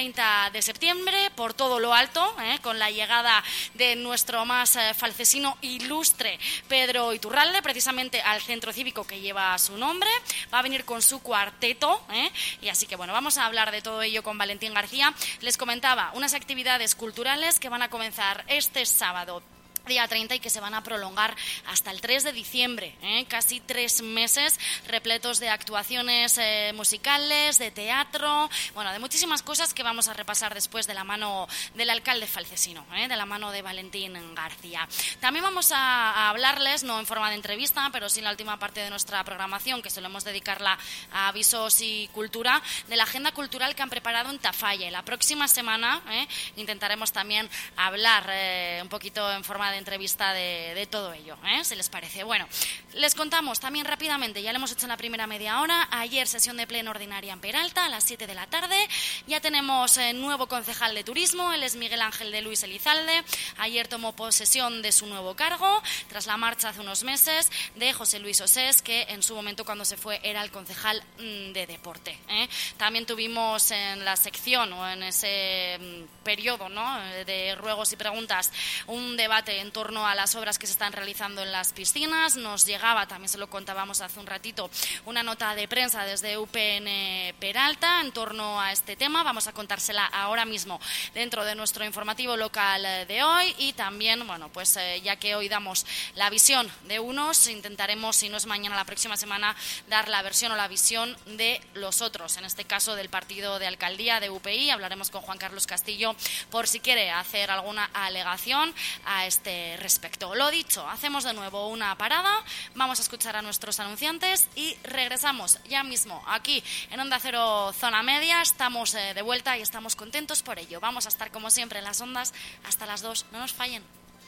Speaker 1: 30 de septiembre por todo lo alto, con la llegada de nuestro más falcesino ilustre Pedro Iturralde, precisamente al centro cívico que lleva su nombre. Va a venir con su cuarteto, y así que bueno, vamos a hablar de todo ello con Valentín García. Les comentaba, unas actividades culturales que van a comenzar este sábado día 30 y que se van a prolongar hasta el 3 de diciembre, casi 3 meses repletos de actuaciones musicales, de teatro, bueno, de muchísimas cosas que vamos a repasar después de la mano del alcalde falcesino, de la mano de Valentín García. También vamos a hablarles, no en forma de entrevista, pero sí en la última parte de nuestra programación, que solemos dedicarla a avisos y cultura, de la agenda cultural que han preparado en Tafalle. La próxima semana intentaremos también hablar un poquito en forma de entrevista de todo ello, si les parece. Bueno, les contamos también rápidamente, ya lo hemos hecho en la primera media hora, ayer sesión de pleno ordinaria en Peralta a las 7 de la tarde, ya tenemos nuevo concejal de turismo, él es Miguel Ángel de Luis Elizalde, ayer tomó posesión de su nuevo cargo, tras la marcha hace unos meses de José Luis Osés, que en su momento cuando se fue era el concejal de deporte. También tuvimos en la sección o en ese periodo, ¿no?, de ruegos y preguntas, un debate en torno a las obras que se están realizando en las piscinas. Nos llegaba, también se lo contábamos hace un ratito, una nota de prensa desde UPN Peralta en torno a este tema. Vamos a contársela ahora mismo dentro de nuestro informativo local de hoy y también, bueno, pues ya que hoy damos la visión de unos, intentaremos, si no es mañana, la próxima semana, dar la versión o la visión de los otros, en este caso del partido de alcaldía de UPI. Hablaremos con Juan Carlos Castillo por si quiere hacer alguna alegación a este respecto. Lo dicho, hacemos de nuevo una parada, vamos a escuchar a nuestros anunciantes y regresamos ya mismo aquí en Onda Cero Zona Media. Estamos de vuelta y estamos contentos por ello. Vamos a estar como siempre en las ondas hasta las 2, no nos fallen.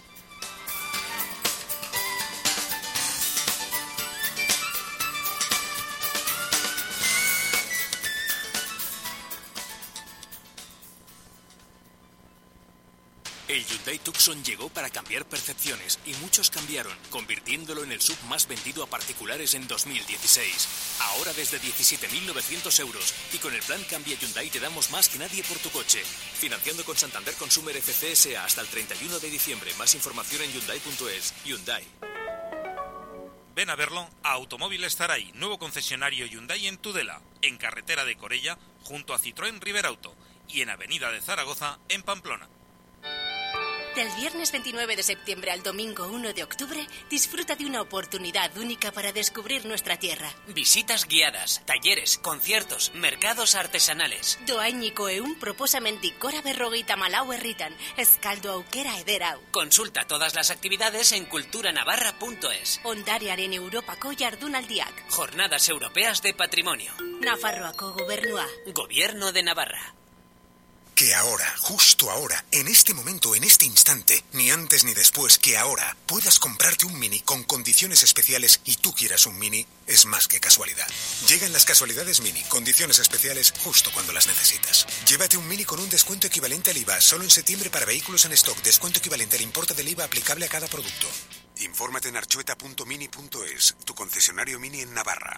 Speaker 19: El Hyundai Tucson llegó para cambiar percepciones y muchos cambiaron, convirtiéndolo en el SUV más vendido a particulares en 2016. Ahora desde 17.900 euros y con el plan Cambia Hyundai te damos más que nadie por tu coche. Financiando con Santander Consumer FCSA hasta el 31 de diciembre. Más información en Hyundai.es. Hyundai.
Speaker 20: Ven a verlo a Automóviles Zaraí, nuevo concesionario Hyundai en Tudela, en carretera de Corella, junto a Citroën River Auto y en Avenida de Zaragoza, en Pamplona.
Speaker 21: Del viernes 29 de septiembre al domingo 1 de octubre, disfruta de una oportunidad única para descubrir nuestra tierra.
Speaker 22: Visitas guiadas, talleres, conciertos, mercados artesanales.
Speaker 21: Dohainiko eun proposamendik gora berrogeita malau herritan, eskaldu aukera ederau.
Speaker 22: Consulta todas las actividades en culturanavarra.es.
Speaker 21: Ondarearen Europako jardunaldiak.
Speaker 22: Jornadas Europeas de Patrimonio.
Speaker 21: Nafarroako gobernua.
Speaker 22: Gobierno de Navarra.
Speaker 23: Que ahora, justo ahora, en este momento, en este instante, ni antes ni después, que ahora puedas comprarte un Mini con condiciones especiales y tú quieras un Mini, es más que casualidad. Llegan las casualidades Mini, condiciones especiales justo cuando las necesitas. Llévate un Mini con un descuento equivalente al IVA, solo en septiembre para vehículos en stock, descuento equivalente al importe del IVA aplicable a cada producto. Infórmate en archueta.mini.es, tu concesionario Mini en Navarra.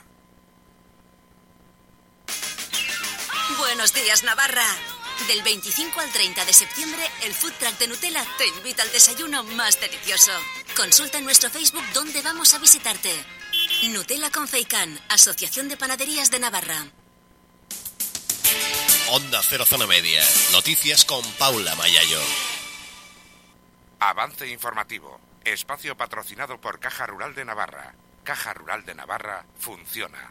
Speaker 24: Buenos días, Navarra. Del 25 al 30 de septiembre, el Food Truck de Nutella te invita al desayuno más delicioso. Consulta en nuestro Facebook dónde vamos a visitarte. Nutella con Feicán, Asociación de Panaderías de Navarra.
Speaker 2: Onda Cero Zona Media. Noticias con Paula Mayayo.
Speaker 25: Avance informativo. Espacio patrocinado por Caja Rural de Navarra. Caja Rural de Navarra funciona.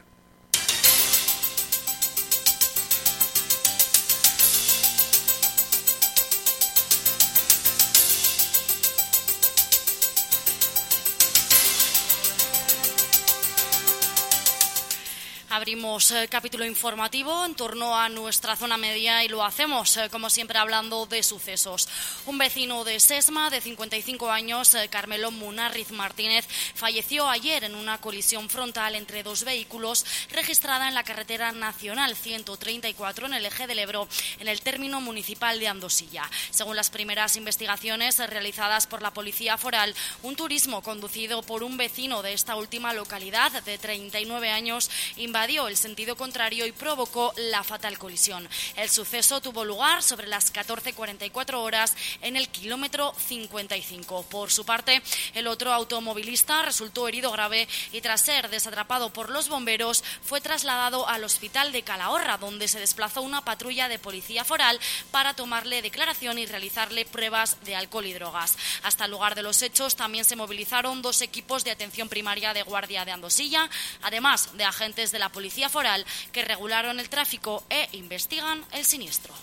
Speaker 1: Abrimos capítulo informativo en torno a nuestra zona media y lo hacemos, como siempre, hablando de sucesos. Un vecino de Sesma, de 55 años, Carmelo Munarriz Martínez, falleció ayer en una colisión frontal entre dos vehículos registrada en la carretera nacional 134 en el eje del Ebro, en el término municipal de Andosilla. Según las primeras investigaciones realizadas por la Policía Foral, un turismo conducido por un vecino de esta última localidad, de 39 años, invadió el sentido contrario y provocó la fatal colisión. El suceso tuvo lugar sobre las 14:44 horas en el kilómetro 55. Por su parte, el otro automovilista resultó herido grave y tras ser desatrapado por los bomberos fue trasladado al hospital de Calahorra, donde se desplazó una patrulla de policía foral para tomarle declaración y realizarle pruebas de alcohol y drogas. Hasta el lugar de los hechos también se movilizaron dos equipos de atención primaria de Guardia de Andosilla, además de agentes de la Policía Foral que regularon el tráfico e investigan el siniestro.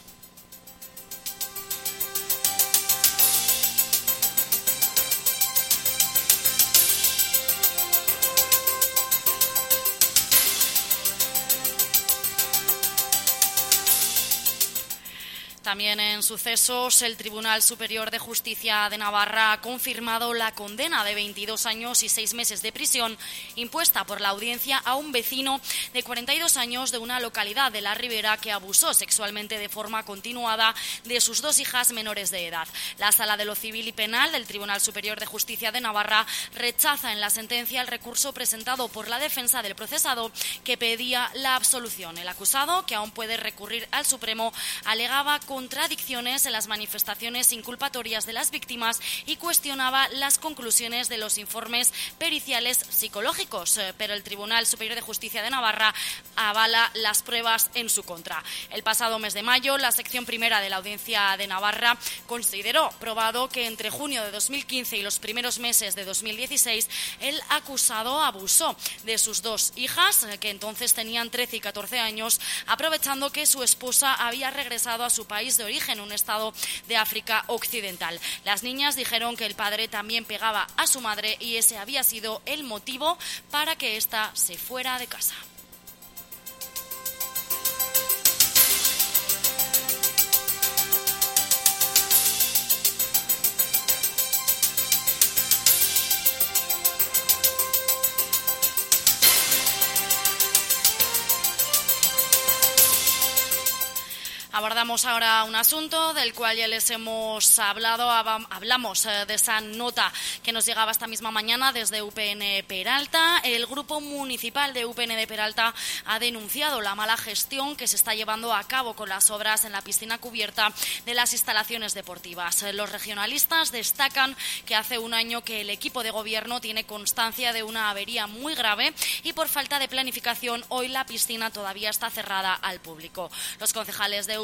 Speaker 1: También en sucesos, el Tribunal Superior de Justicia de Navarra ha confirmado la condena de 22 años y 6 meses de prisión impuesta por la audiencia a un vecino de 42 años de una localidad de la Ribera que abusó sexualmente de forma continuada de sus dos hijas menores de edad. La Sala de lo Civil y Penal del Tribunal Superior de Justicia de Navarra rechaza en la sentencia el recurso presentado por la defensa del procesado que pedía la absolución. El acusado, que aún puede recurrir al Supremo, alegaba contradicciones en las manifestaciones inculpatorias de las víctimas y cuestionaba las conclusiones de los informes periciales psicológicos, pero el Tribunal Superior de Justicia de Navarra avala las pruebas en su contra. El pasado mes de mayo, la sección primera de la Audiencia de Navarra consideró probado que entre junio de 2015 y los primeros meses de 2016 el acusado abusó de sus dos hijas, que entonces tenían 13 y 14 años, aprovechando que su esposa había regresado a su país de origen, un estado de África Occidental. Las niñas dijeron que el padre también pegaba a su madre y ese había sido el motivo para que ésta se fuera de casa. Abordamos ahora un asunto del cual ya les hemos hablado. Hablamos de esa nota que nos llegaba esta misma mañana desde UPN Peralta. El Grupo Municipal de UPN de Peralta ha denunciado la mala gestión que se está llevando a cabo con las obras en la piscina cubierta de las instalaciones deportivas. Los regionalistas destacan que hace un año que el equipo de gobierno tiene constancia de una avería muy grave y por falta de planificación hoy la piscina todavía está cerrada al público. Los concejales de UPN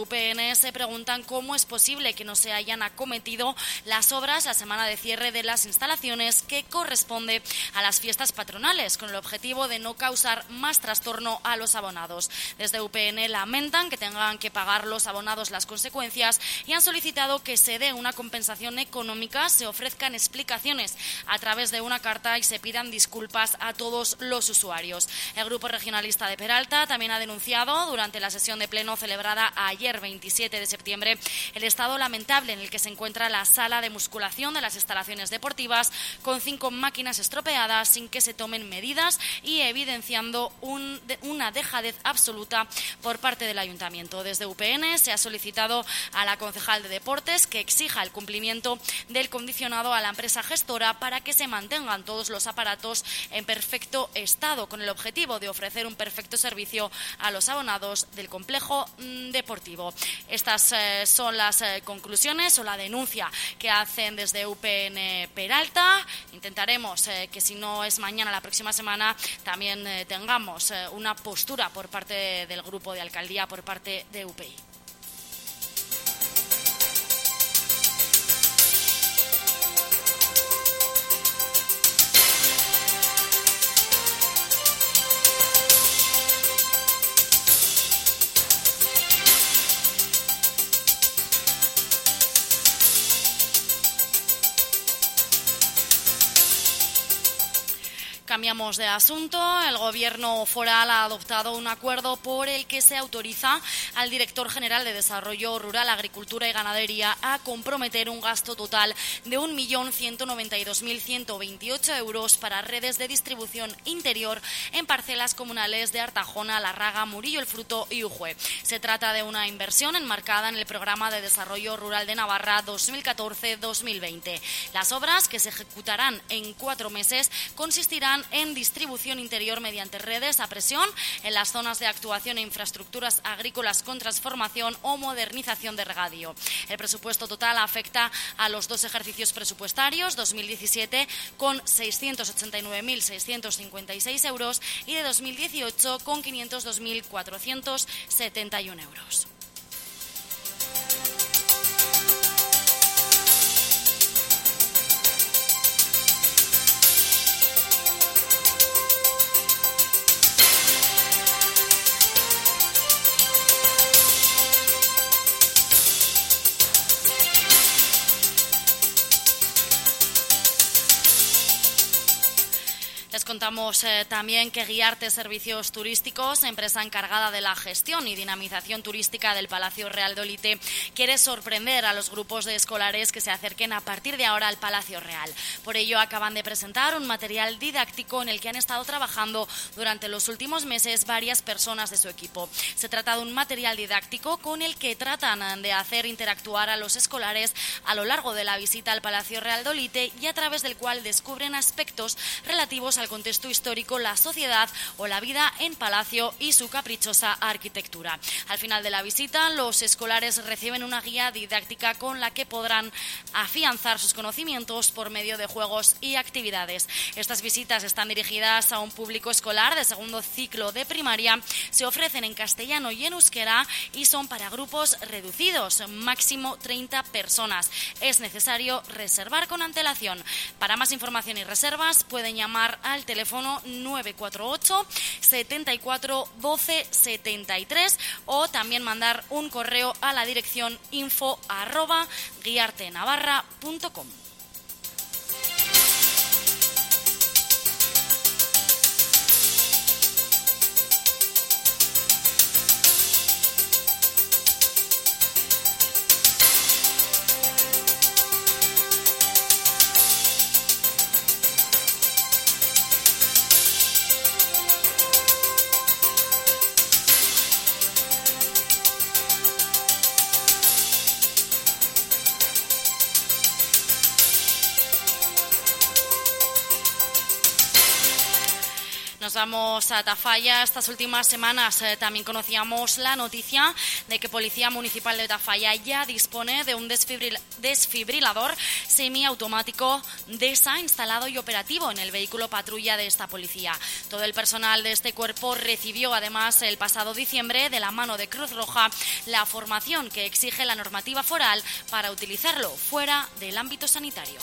Speaker 1: UPN se preguntan cómo es posible que no se hayan acometido las obras la semana de cierre de las instalaciones que corresponde a las fiestas patronales, con el objetivo de no causar más trastorno a los abonados. Desde UPN lamentan que tengan que pagar los abonados las consecuencias y han solicitado que se dé una compensación económica, se ofrezcan explicaciones a través de una carta y se pidan disculpas a todos los usuarios. El Grupo Regionalista de Peralta también ha denunciado durante la sesión de pleno celebrada ayer 27 de septiembre el estado lamentable en el que se encuentra la sala de musculación de las instalaciones deportivas, con 5 máquinas estropeadas sin que se tomen medidas y evidenciando una dejadez absoluta por parte del Ayuntamiento. Desde UPN se ha solicitado a la concejal de Deportes que exija el cumplimiento del condicionado a la empresa gestora para que se mantengan todos los aparatos en perfecto estado, con el objetivo de ofrecer un perfecto servicio a los abonados del complejo deportivo. Estas son las conclusiones o la denuncia que hacen desde UPN Peralta. Intentaremos que si no es mañana, la próxima semana, también tengamos una postura por parte del grupo de alcaldía, por parte de UPI. Cambiamos de asunto. El Gobierno foral ha adoptado un acuerdo por el que se autoriza al Director General de Desarrollo Rural, Agricultura y Ganadería a comprometer un gasto total de 1.192.128 euros para redes de distribución interior en parcelas comunales de Artajona, Larraga, Murillo el Fruto y Ujue. Se trata de una inversión enmarcada en el Programa de Desarrollo Rural de Navarra 2014-2020. Las obras, que se ejecutarán en 4 meses, consistirán en distribución interior mediante redes a presión en las zonas de actuación e infraestructuras agrícolas con transformación o modernización de regadío. El presupuesto total afecta a los 2 ejercicios presupuestarios, 2017 con 689.656 euros y de 2018 con 502.471 euros. Les contamos también que Guiarte Servicios Turísticos, empresa encargada de la gestión y dinamización turística del Palacio Real de Olite, quiere sorprender a los grupos de escolares que se acerquen a partir de ahora al Palacio Real. Por ello, acaban de presentar un material didáctico en el que han estado trabajando durante los últimos meses varias personas de su equipo. Se trata de un material didáctico con el que tratan de hacer interactuar a los escolares a lo largo de la visita al Palacio Real de Olite y a través del cual descubren aspectos relativos al contexto histórico, la sociedad o la vida en Palacio y su caprichosa arquitectura. Al final de la visita, los escolares reciben una guía didáctica con la que podrán afianzar sus conocimientos por medio de juegos y actividades. Estas visitas están dirigidas a un público escolar de segundo ciclo de primaria, se ofrecen en castellano y en euskera y son para grupos reducidos, máximo 30 personas. Es necesario reservar con antelación. Para más información y reservas pueden llamar al teléfono 948 74 12 73 o también mandar un correo a la dirección info@guiartenavarra.com. Nos vamos a Tafalla. Estas últimas semanas también conocíamos la noticia de que Policía Municipal de Tafalla ya dispone de un desfibrilador semiautomático DESA instalado y operativo en el vehículo patrulla de esta policía. Todo el personal de este cuerpo recibió además el pasado diciembre de la mano de Cruz Roja la formación que exige la normativa foral para utilizarlo fuera del ámbito sanitario.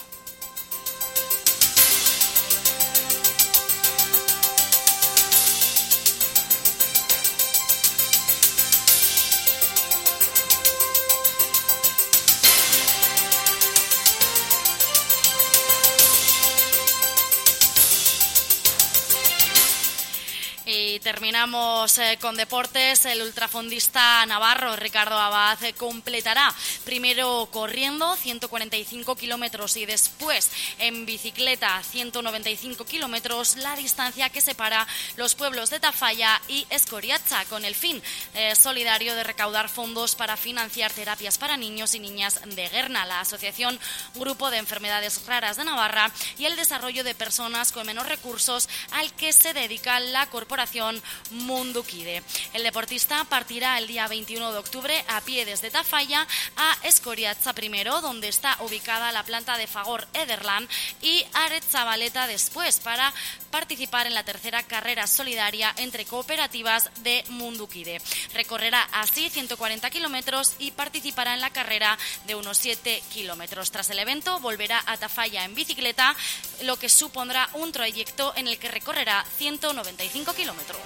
Speaker 1: Y terminamos con deportes. El ultrafondista navarro Ricardo Abad completará primero corriendo 145 kilómetros y después en bicicleta 195 kilómetros la distancia que separa los pueblos de Tafalla y Escoriacha, con el fin solidario de recaudar fondos para financiar terapias para niños y niñas de Guerna, la Asociación Grupo de Enfermedades Raras de Navarra y el desarrollo de personas con menos recursos, al que se dedica la corporación Mundukide. El deportista partirá el día 21 de octubre a pie desde Tafalla a Escoriacha primero, donde está ubicada la planta de Fagor Ederland, y Aretzabaleta después, para participar en la tercera carrera solidaria entre cooperativas de Mundukide. Recorrerá así 140 kilómetros y participará en la carrera de unos 7 kilómetros. Tras el evento volverá a Tafalla en bicicleta, lo que supondrá un trayecto en el que recorrerá 195 kilómetros.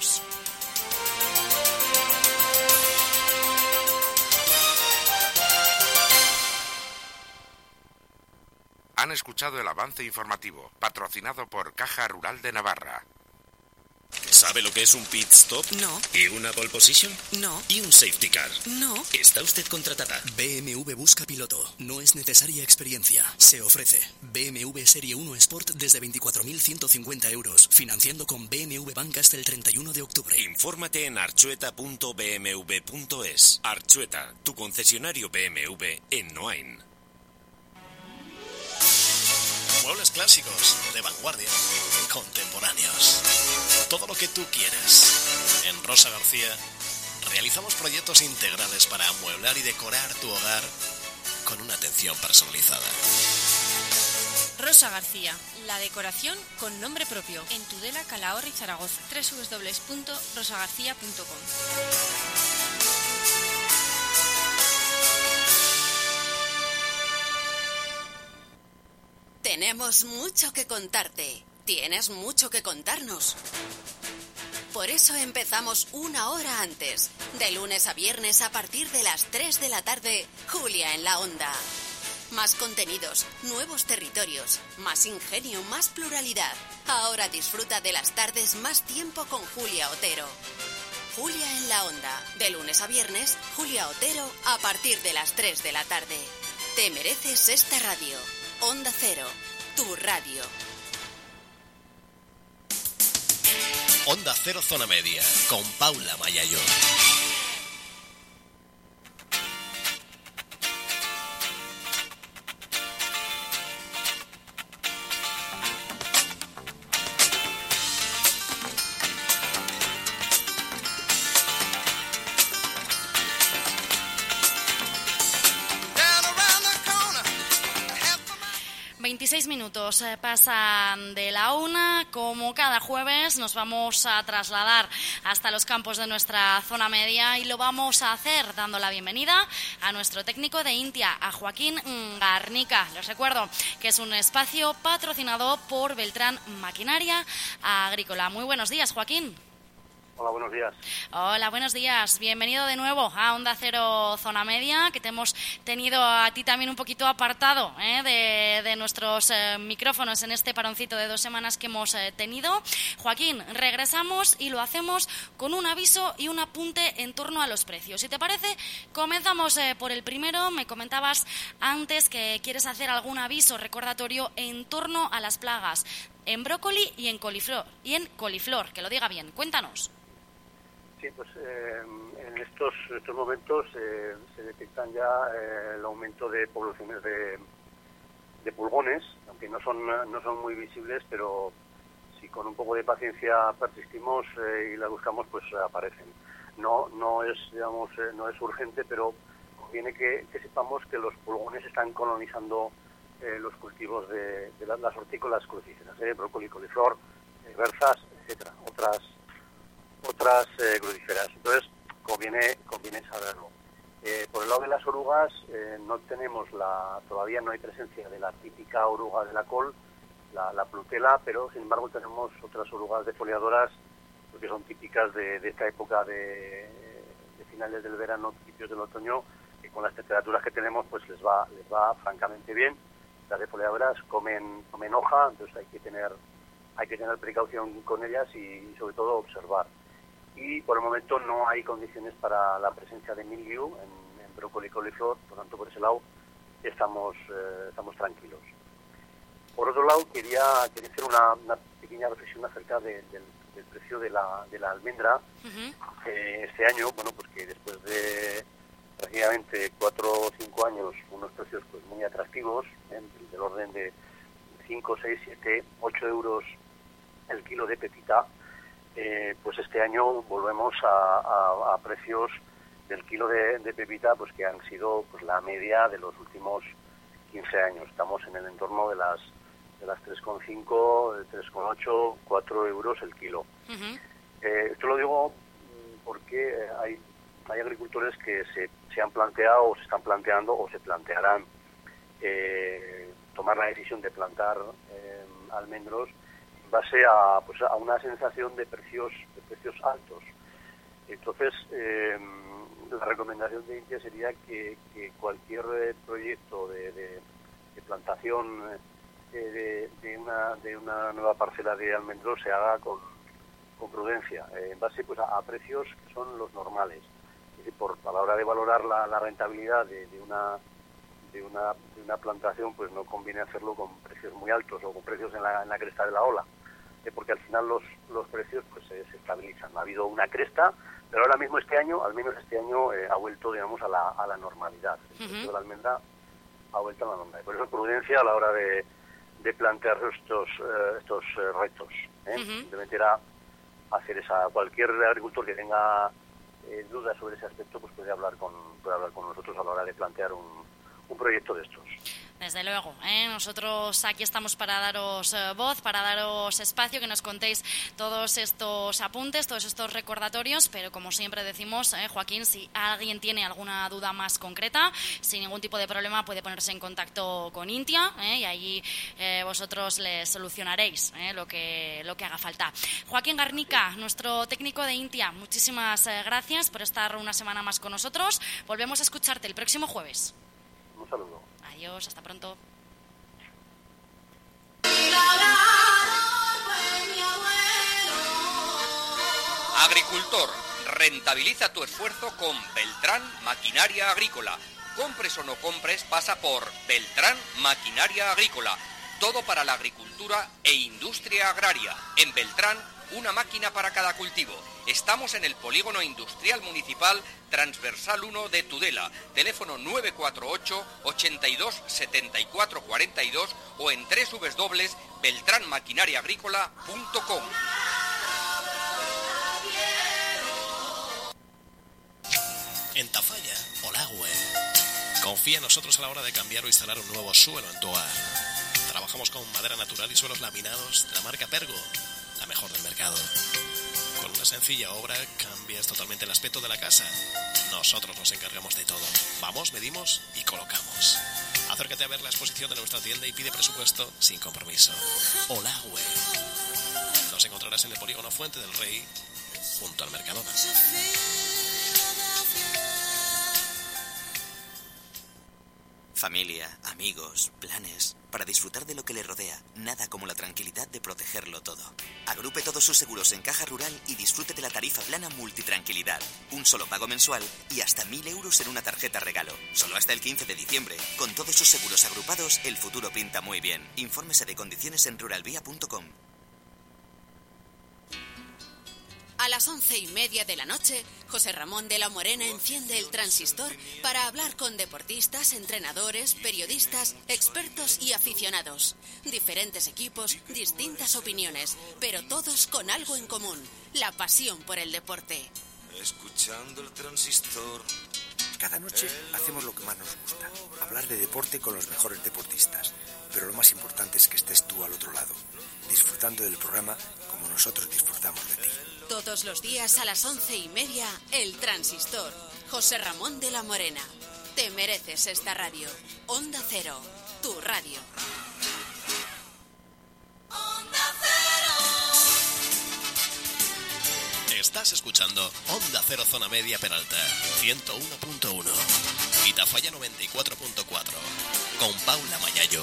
Speaker 25: Han escuchado el avance informativo, patrocinado por Caja Rural de Navarra.
Speaker 2: ¿Sabe lo que es un pit stop?
Speaker 21: No.
Speaker 2: ¿Y una pole position?
Speaker 21: No.
Speaker 2: ¿Y un safety car?
Speaker 21: No.
Speaker 2: ¿Está usted contratada?
Speaker 3: BMW busca piloto. No es necesaria experiencia. Se ofrece BMW Serie 1 Sport desde 24.150 euros, financiando con BMW Banca hasta el 31 de octubre.
Speaker 4: Infórmate en archueta.bmw.es. Archueta, tu concesionario BMW en Noain.
Speaker 2: Muebles clásicos, de vanguardia, contemporáneos. Todo lo que tú quieres. En Rosa García realizamos proyectos integrales para amueblar y decorar tu hogar con una atención personalizada.
Speaker 5: Rosa García, la decoración con nombre propio. En Tudela, Calahorra y Zaragoza. www.rosagarcía.com.
Speaker 8: Tenemos mucho que contarte. Tienes mucho que contarnos. Por eso empezamos una hora antes. De lunes a viernes a partir de las 3 de la tarde, Julia en la Onda. Más contenidos, nuevos territorios, más ingenio, más pluralidad. Ahora disfruta de las tardes más tiempo con Julia Otero. Julia en la Onda. De lunes a viernes, Julia Otero a partir de las 3 de la tarde. Te mereces esta radio. Onda Cero, tu radio.
Speaker 2: Onda Cero Zona Media, con Paula Mayayón.
Speaker 1: Minutos pasan de la 1. Como cada jueves nos vamos a trasladar hasta los campos de nuestra zona media y lo vamos a hacer dando la bienvenida a nuestro técnico de Intia, a Joaquín Garnica. Les recuerdo que es un espacio patrocinado por Beltrán Maquinaria Agrícola. Muy buenos días, Joaquín.
Speaker 6: Hola, buenos días.
Speaker 1: Hola, buenos días. Bienvenido de nuevo a Onda Cero Zona Media, que te hemos tenido a ti también un poquito apartado de nuestros micrófonos en este paroncito de 2 semanas que hemos tenido. Joaquín, regresamos y lo hacemos con un aviso y un apunte en torno a los precios. Si te parece, comenzamos por el primero. Me comentabas antes que quieres hacer algún aviso recordatorio en torno a las plagas en brócoli y en coliflor, que lo diga bien. Cuéntanos.
Speaker 6: Sí, pues en estos momentos se detectan ya el aumento de poblaciones de pulgones, aunque no son muy visibles, pero si con un poco de paciencia persistimos y las buscamos, pues aparecen. No es, digamos, no es urgente, pero conviene que sepamos que los pulgones están colonizando los cultivos de las hortícolas crucíferas, brócoli, coliflor, berzas, etcétera, otras crucíferas. Entonces conviene saberlo. Por el lado de las orugas no tenemos todavía no hay presencia de la típica oruga de la col, la plutela, pero sin embargo tenemos otras orugas defoliadoras que son típicas de esta época de finales del verano, principios del otoño, que con las temperaturas que tenemos pues les va francamente bien. Las defoliadoras comen hoja, entonces hay que tener precaución con ellas y sobre todo observar. Y por el momento no hay condiciones para la presencia de mildiu en brócoli y coliflor, por lo tanto por ese lado estamos tranquilos. Por otro lado quería hacer una pequeña reflexión acerca del precio de la almendra. Este año, bueno, pues que después de prácticamente 4 o 5 años unos precios pues muy atractivos, del orden de 5, 6, 7, 8 euros el kilo de pepita, pues este año volvemos a precios del kilo de pepita pues que han sido pues la media de los últimos 15 años. Estamos en el entorno de las 3,5, 3,8, 4 euros el kilo. Esto lo digo porque hay agricultores que se han planteado o se están planteando o se plantearán tomar la decisión de plantar almendros en base a una sensación de precios altos. Entonces, la recomendación de INTIA sería que cualquier proyecto de plantación de una nueva parcela de almendros se haga con prudencia, en base pues a precios que son los normales. Es decir, a la hora de valorar la rentabilidad de una plantación, pues no conviene hacerlo con precios muy altos o con precios en la cresta de la ola, porque al final los precios pues se estabilizan. Ha habido una cresta, pero ahora mismo al menos este año ha vuelto, digamos, a la normalidad. El precio de la almendra ha vuelto a la normalidad. Por eso prudencia a la hora de plantear estos retos. Simplemente era hacer cualquier agricultor que tenga dudas sobre ese aspecto, pues puede hablar con nosotros a la hora de plantear un proyecto de estos.
Speaker 1: Desde luego, nosotros aquí estamos para daros voz, para daros espacio, que nos contéis todos estos apuntes, todos estos recordatorios, pero como siempre decimos, Joaquín, si alguien tiene alguna duda más concreta, sin ningún tipo de problema puede ponerse en contacto con INTIA y allí vosotros le solucionaréis lo que haga falta. Joaquín Garnica, nuestro técnico de INTIA, muchísimas gracias por estar una semana más con nosotros. Volvemos a escucharte el próximo jueves.
Speaker 6: Un saludo.
Speaker 1: Adiós, hasta pronto.
Speaker 7: Agricultor, rentabiliza tu esfuerzo con Beltrán Maquinaria Agrícola. Compres o no compres, pasa por Beltrán Maquinaria Agrícola. Todo para la agricultura e industria agraria. En Beltrán, una máquina para cada cultivo. Estamos en el Polígono Industrial Municipal Transversal 1 de Tudela. Teléfono 948 82 74 42 o en www.beltranmaquinariaagrícola.com.
Speaker 2: En Tafalla, Olagüe. Confía en nosotros a la hora de cambiar o instalar un nuevo suelo en tu hogar. Trabajamos con madera natural y suelos laminados de la marca Pergo, la mejor del mercado. Con una sencilla obra cambias totalmente el aspecto de la casa. Nosotros nos encargamos de todo. Vamos, medimos y colocamos. Acércate a ver la exposición de nuestra tienda y pide presupuesto sin compromiso. Olagüe. Nos encontrarás en el Polígono Fuente del Rey, junto al Mercadona.
Speaker 9: Familia, amigos, planes. Para disfrutar de lo que le rodea, nada como la tranquilidad de protegerlo todo. Agrupe todos sus seguros en Caja Rural y disfrute de la tarifa plana Multitranquilidad. Un solo pago mensual y hasta 1.000 euros en una tarjeta regalo. Solo hasta el 15 de diciembre. Con todos sus seguros agrupados, el futuro pinta muy bien. Infórmese de condiciones en ruralvía.com.
Speaker 8: A las 11:30 de la noche, José Ramón de la Morena enciende el transistor para hablar con deportistas, entrenadores, periodistas, expertos y aficionados. Diferentes equipos, distintas opiniones, pero todos con algo en común: la pasión por el deporte.
Speaker 10: Escuchando el transistor. Cada noche hacemos lo que más nos gusta, hablar de deporte con los mejores deportistas. Pero lo más importante es que estés tú al otro lado, disfrutando del programa como nosotros disfrutamos de ti.
Speaker 8: Todos los días a las 11:30, El Transistor. José Ramón de la Morena. Te mereces esta radio. Onda Cero, tu radio.
Speaker 2: Estás escuchando Onda Cero Zona Media Peralta, 101.1 y Tafalla 94.4, con Paula Mayayo.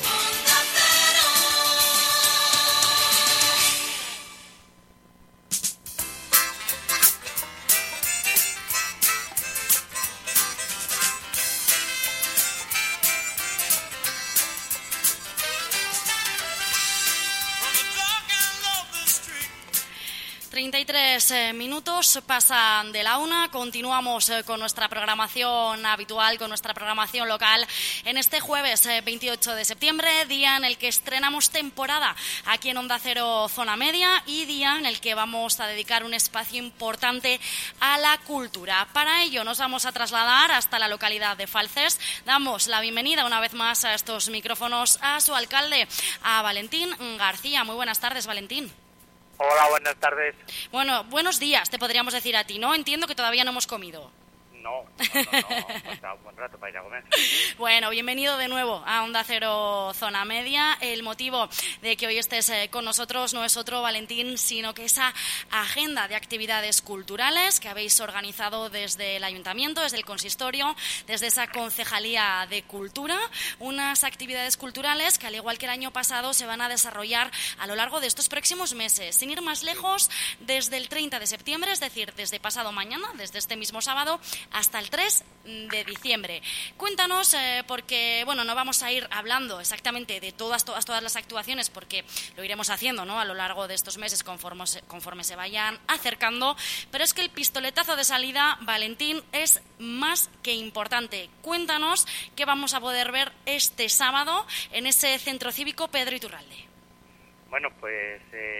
Speaker 1: Minutos pasan de la 1. Continuamos con nuestra programación habitual, con nuestra programación local en este jueves 28 de septiembre, día en el que estrenamos temporada aquí en Onda Cero Zona Media y día en el que vamos a dedicar un espacio importante a la cultura. Para ello nos vamos a trasladar hasta la localidad de Falces. Damos la bienvenida una vez más a estos micrófonos a su alcalde, a Valentín García. Muy buenas tardes, Valentín.
Speaker 12: Hola, buenas tardes.
Speaker 1: Bueno, buenos días, te podríamos decir a ti, ¿no? Entiendo que todavía no hemos comido.
Speaker 12: No, falta un buen rato para ir a comer.
Speaker 1: Bueno, bienvenido de nuevo a Onda Cero Zona Media. El motivo de que hoy estés con nosotros no es otro, Valentín, sino que esa agenda de actividades culturales que habéis organizado desde el Ayuntamiento, desde el Consistorio, desde esa Concejalía de Cultura, unas actividades culturales que, al igual que el año pasado, se van a desarrollar a lo largo de estos próximos meses. Sin ir más lejos, desde el 30 de septiembre, es decir, desde pasado mañana, desde este mismo sábado, hasta el 3 de diciembre. Cuéntanos, porque bueno, no vamos a ir hablando exactamente de todas las actuaciones, porque lo iremos haciendo, ¿no?, a lo largo de estos meses conforme se vayan acercando, pero es que el pistoletazo de salida, Valentín, es más que importante. Cuéntanos qué vamos a poder ver este sábado en ese centro cívico Pedro Iturralde.
Speaker 12: Bueno, pues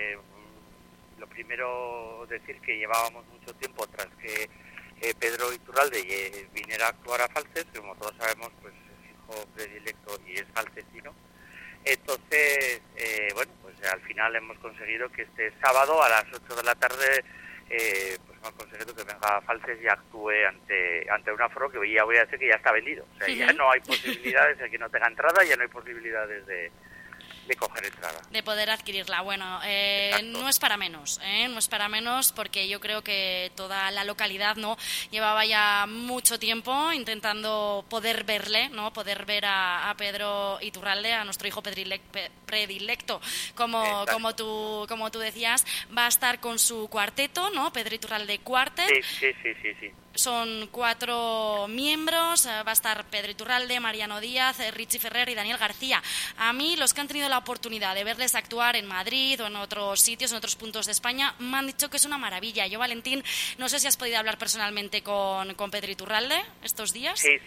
Speaker 12: lo primero decir que llevábamos mucho tiempo tras que Pedro Iturralde viniera a actuar a Falces, que como todos sabemos, pues es hijo predilecto y es falcesino. Entonces, bueno, pues al final hemos conseguido que este sábado a las 8 de la tarde, pues hemos conseguido que venga a Falces y actúe ante un aforo que ya voy a decir que ya está vendido. O sea, ya no hay posibilidades, el que no tenga entrada, ya no hay posibilidades de coger entrada.
Speaker 1: De poder adquirirla. Bueno, no es para menos, no es para menos, porque yo creo que toda la localidad, ¿no?, llevaba ya mucho tiempo intentando poder verle, ¿no?, poder ver a Pedro Iturralde, a nuestro hijo predilecto, como tú decías. Va a estar con su cuarteto, ¿no?, Pedro Iturralde Quartet.
Speaker 12: Sí.
Speaker 1: Son 4 miembros, va a estar Pedro Iturralde, Mariano Díaz, Richie Ferrer y Daniel García. A mí, los que han tenido la oportunidad de verles actuar en Madrid o en otros sitios, en otros puntos de España, me han dicho que es una maravilla. Yo, Valentín, no sé si has podido hablar personalmente con Pedro Iturralde estos días.
Speaker 12: Sí.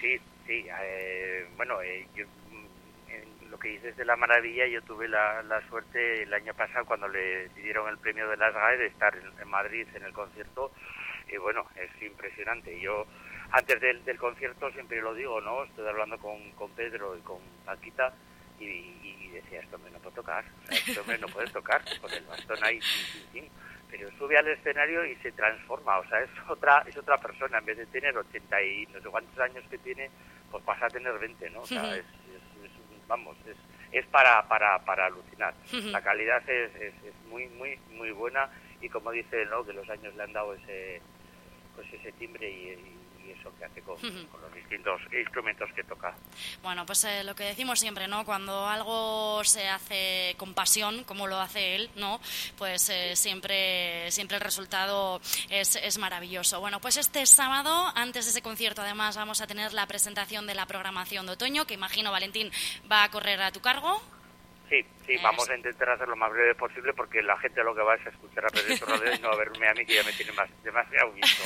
Speaker 12: Bueno, yo, en lo que dices de la maravilla, yo tuve la suerte el año pasado, cuando le dieron el premio de las GAE, de estar en Madrid en el concierto. Y bueno, es impresionante. Yo, antes del concierto, siempre lo digo, ¿no? Estoy hablando con Pedro y con Paquita y decía, este hombre no puede tocar. O sea, este hombre no puede tocar con el bastón ahí, pero sube al escenario y se transforma. O sea, es otra persona. En vez de tener 80 y no sé cuántos años que tiene, pues pasa a tener 20, ¿no? O sea, es para alucinar. La calidad es muy buena, y como dice, ¿no?, que los años le han dado ese timbre y eso que hace con los distintos instrumentos que toca.
Speaker 1: Bueno, pues lo que decimos siempre, ¿no?, cuando algo se hace con pasión, como lo hace él, ¿no?, pues siempre el resultado es maravilloso. Bueno, pues este sábado, antes de ese concierto, además, vamos a tener la presentación de la programación de otoño, que imagino, Valentín, va a correr a tu cargo.
Speaker 12: Sí, Sí, vamos a intentar hacer lo más breve posible porque la gente lo que va es a escuchar a Pedro Iturralde y no a verme a mí, que ya me tiene demasiado visto.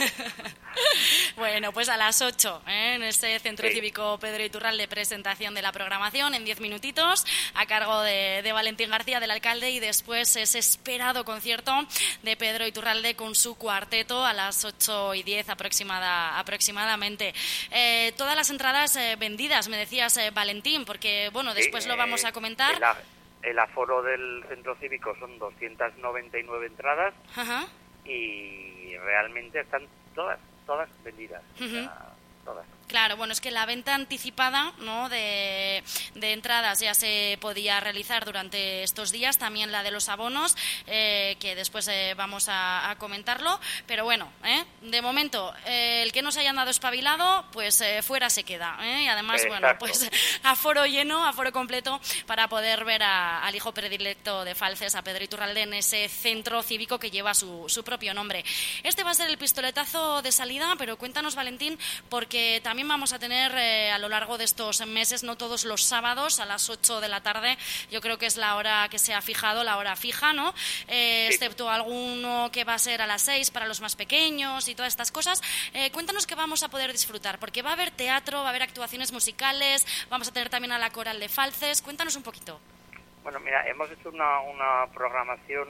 Speaker 1: Bueno, pues a las 8, en ese Centro Cívico Pedro Iturralde, presentación de la programación en 10 minutitos, a cargo de Valentín García, del alcalde, y después ese esperado concierto de Pedro Iturralde con su cuarteto a las 8:10 aproximadamente. Todas las entradas vendidas, me decías, Valentín, porque, bueno, después lo vamos a comentar.
Speaker 12: El aforo del centro cívico son 299 entradas.
Speaker 1: Ajá.
Speaker 12: Y realmente están todas vendidas. O sea, todas.
Speaker 1: Claro, bueno, es que la venta anticipada, ¿no?, de entradas ya se podía realizar durante estos días, también la de los abonos, que después vamos a comentarlo, pero bueno, de momento, el que no se hayan dado espabilado, pues fuera se queda, y además,
Speaker 12: Exacto.
Speaker 1: Bueno, pues aforo lleno, aforo completo, para poder ver al hijo predilecto de Falces, a Pedro Iturralde, en ese centro cívico que lleva su propio nombre. Este va a ser el pistoletazo de salida, pero cuéntanos, Valentín, porque también vamos a tener a lo largo de estos meses, no todos los sábados a las 8 de la tarde, yo creo que es la hora que se ha fijado, la hora fija, ¿no? Excepto alguno que va a ser a las 6 para los más pequeños y todas estas cosas. Cuéntanos qué vamos a poder disfrutar, porque va a haber teatro, va a haber actuaciones musicales, vamos a tener también a la coral de Falces. Cuéntanos un poquito.
Speaker 12: Bueno, mira, hemos hecho una programación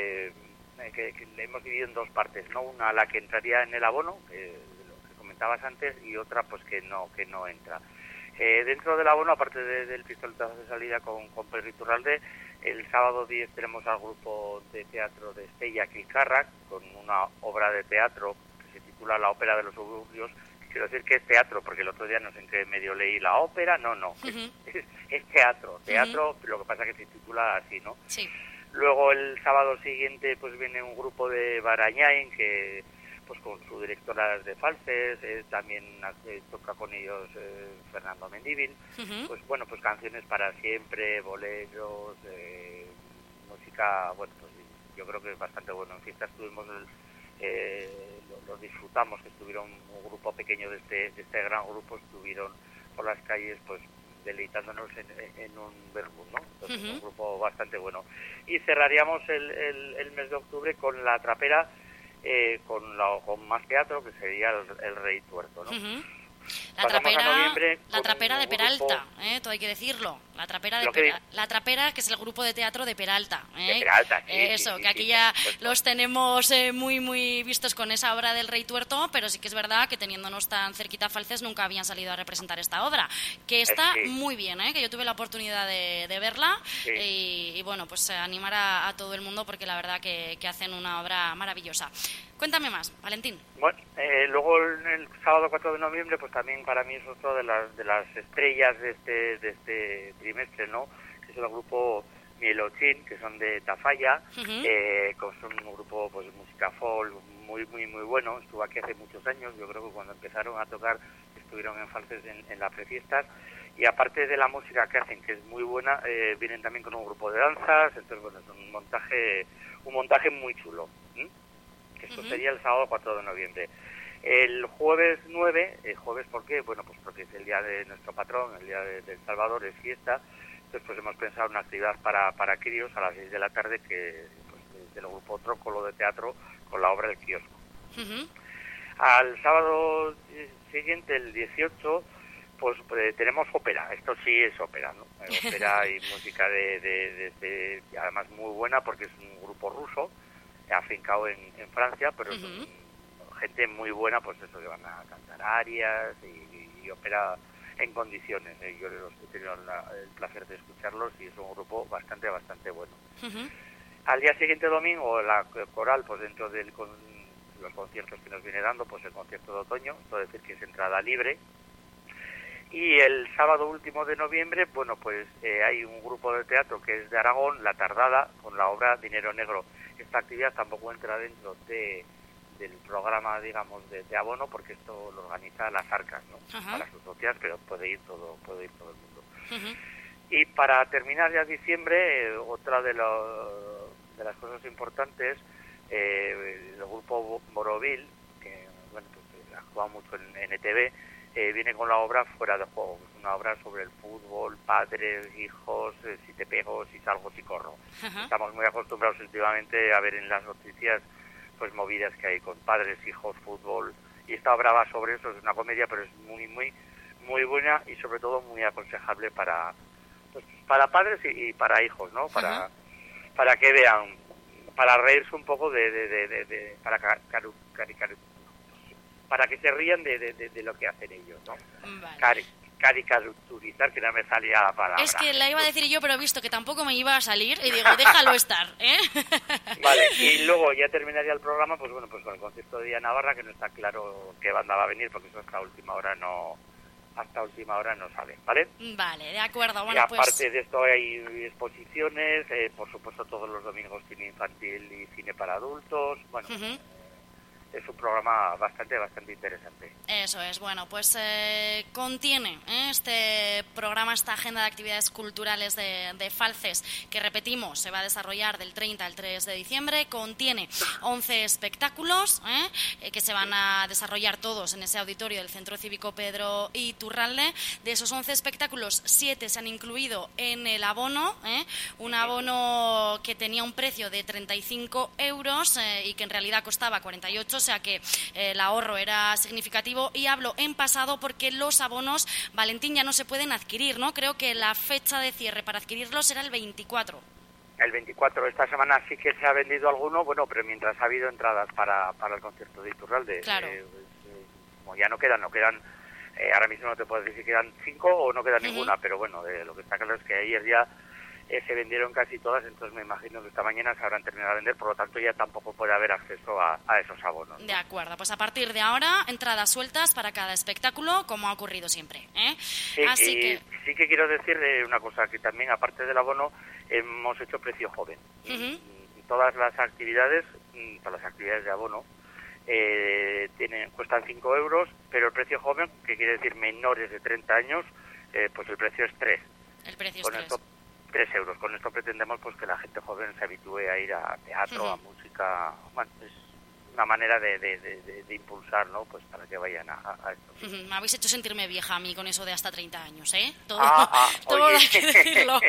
Speaker 12: que le hemos dividido en dos partes, ¿no? Una, la que entraría en el abono, comentabas antes, y otra pues que no entra. Dentro del abono, aparte del pistoletazo de salida con Pedro Iturralde, el sábado 10 tenemos al grupo de teatro de Estella Kilcarrac con una obra de teatro que se titula La ópera de los suburbios. Quiero decir que es teatro, porque el otro día no sé en qué medio leí la ópera, no, es teatro, lo que pasa que se titula así, ¿no?
Speaker 1: Sí.
Speaker 12: Luego el sábado siguiente pues viene un grupo de Barañain que pues con su directora de Falces, también toca con ellos Fernando Mendívil, pues bueno, pues canciones para siempre, boleros, música, bueno, pues yo creo que es bastante bueno. En fiesta estuvimos, lo disfrutamos, que estuvieron un grupo pequeño de este gran grupo, estuvieron por las calles pues deleitándonos en un verbum, ¿no? Entonces, un grupo bastante bueno. Y cerraríamos el mes de octubre con La Trapera, con más teatro, que sería el Rey Tuerto, ¿no?
Speaker 1: La Trapera de Peralta, todo hay que decirlo. La Trapera, que es el grupo de teatro de Peralta.
Speaker 12: De Peralta, sí.
Speaker 1: Eso, que aquí ya los tenemos muy, muy vistos con esa obra del Rey Tuerto, pero sí que es verdad que teniéndonos tan cerquita a Falces nunca habían salido a representar esta obra, que está muy bien, que yo tuve la oportunidad de verla, y bueno, pues animar a todo el mundo, porque la verdad que hacen una obra maravillosa. Cuéntame más, Valentín.
Speaker 12: Bueno, luego el sábado 4 de noviembre, pues también para mí es otro de las estrellas de este trimestre, ¿no? Que es el grupo Mielochín, que son de Tafalla, son un grupo pues de música folk muy bueno. Estuvo aquí hace muchos años, yo creo que cuando empezaron a tocar estuvieron en Falces en las prefiestas, y aparte de la música que hacen, que es muy buena, vienen también con un grupo de danzas. Entonces bueno, es un montaje muy chulo. Esto sería el sábado 4 de noviembre. El jueves 9, ¿jueves por qué? Bueno, pues porque es el día de nuestro patrón, el día del Salvador, es fiesta. Entonces pues hemos pensado una actividad para críos a las 6 de la tarde, que pues, del grupo Trócolo de teatro, con la obra El Kiosco. Al sábado siguiente, el 18, pues tenemos ópera. Esto sí es ópera, ¿no? Ópera y música de además muy buena, porque es un grupo ruso, afincado en Francia, pero es gente muy buena, pues eso, que van a cantar arias y ópera en condiciones. Yo he tenido el placer de escucharlos y es un grupo bastante bueno. Al día siguiente, domingo, la coral, pues dentro de los conciertos que nos viene dando, pues el concierto de otoño, esto es decir que es entrada libre. Y el sábado último de noviembre, bueno, pues hay un grupo de teatro que es de Aragón, La Tardada, con la obra Dinero Negro. Esta actividad tampoco entra dentro del programa, digamos, de abono, porque esto lo organiza las Arcas, ¿no? Para sus socias, pero puede ir todo el mundo. Y para terminar ya diciembre, otra de las cosas importantes, el grupo Borovil, que bueno, pues actúa mucho en NTV, viene con la obra Fuera de Juego, es una obra sobre el fútbol, padres, hijos, si te pego, si salgo, si corro. Estamos muy acostumbrados últimamente a ver en las noticias pues movidas que hay con padres, hijos, fútbol, y esta obra va sobre eso, es una comedia, pero es muy buena y sobre todo muy aconsejable para padres y para hijos, ¿no? Para que vean, para reírse un poco para que se rían de lo que hacen ellos, ¿no?
Speaker 1: Vale.
Speaker 12: Caricaturizar, que no me salía la palabra.
Speaker 1: Es que la iba a decir yo, pero he visto que tampoco me iba a salir y digo, déjalo estar, ¿eh?
Speaker 12: Vale, y luego ya terminaría el programa, pues bueno, pues con el concierto de Día Navarra, que no está claro qué banda va a venir, porque eso hasta última hora no sabe, ¿vale?
Speaker 1: Vale, de acuerdo. Bueno,
Speaker 12: y aparte
Speaker 1: pues...
Speaker 12: de esto hay exposiciones, por supuesto todos los domingos cine infantil y cine para adultos, bueno... Es un programa bastante interesante.
Speaker 1: Eso es, bueno, pues contiene este programa, esta agenda de actividades culturales de Falces, que repetimos, se va a desarrollar del 30 al 3 de diciembre, contiene 11 espectáculos que se van a desarrollar todos en ese auditorio del Centro Cívico Pedro Iturralde. De esos 11 espectáculos, 7 se han incluido en el abono, un abono que tenía un precio de 35 euros y que en realidad costaba 48, o sea que el ahorro era significativo, y hablo en pasado porque los abonos, Valentín, ya no se pueden adquirir, ¿no? Creo que la fecha de cierre para adquirirlos era el 24.
Speaker 12: El 24, esta semana sí que se ha vendido alguno, bueno, pero mientras ha habido entradas para el concierto de Iturralde,
Speaker 1: claro.
Speaker 12: Como ya no quedan, ahora mismo no te puedo decir si quedan 5 o no queda ninguna, pero bueno, lo que está claro es que ayer ya se vendieron casi todas, entonces me imagino que esta mañana se habrán terminado de vender, por lo tanto ya tampoco puede haber acceso a esos abonos, ¿no?
Speaker 1: De acuerdo, pues a partir de ahora, entradas sueltas para cada espectáculo, como ha ocurrido siempre, ¿eh?
Speaker 12: Sí,
Speaker 1: así que...
Speaker 12: sí que quiero decir una cosa, que también aparte del abono hemos hecho precio joven. Todas las actividades de abono cuestan 5 euros, pero el precio joven, que quiere decir menores de 30 años, pues el precio es 3.
Speaker 1: El precio es 3.
Speaker 12: 3 euros. Con esto pretendemos pues que la gente joven se habitúe a ir a teatro, a música. Bueno, es una manera de impulsar, ¿no? Pues para que vayan a esto.
Speaker 1: Me habéis hecho sentirme vieja a mí con eso de hasta 30 años, ¿eh? Todo
Speaker 12: oye.
Speaker 1: hay que decirlo.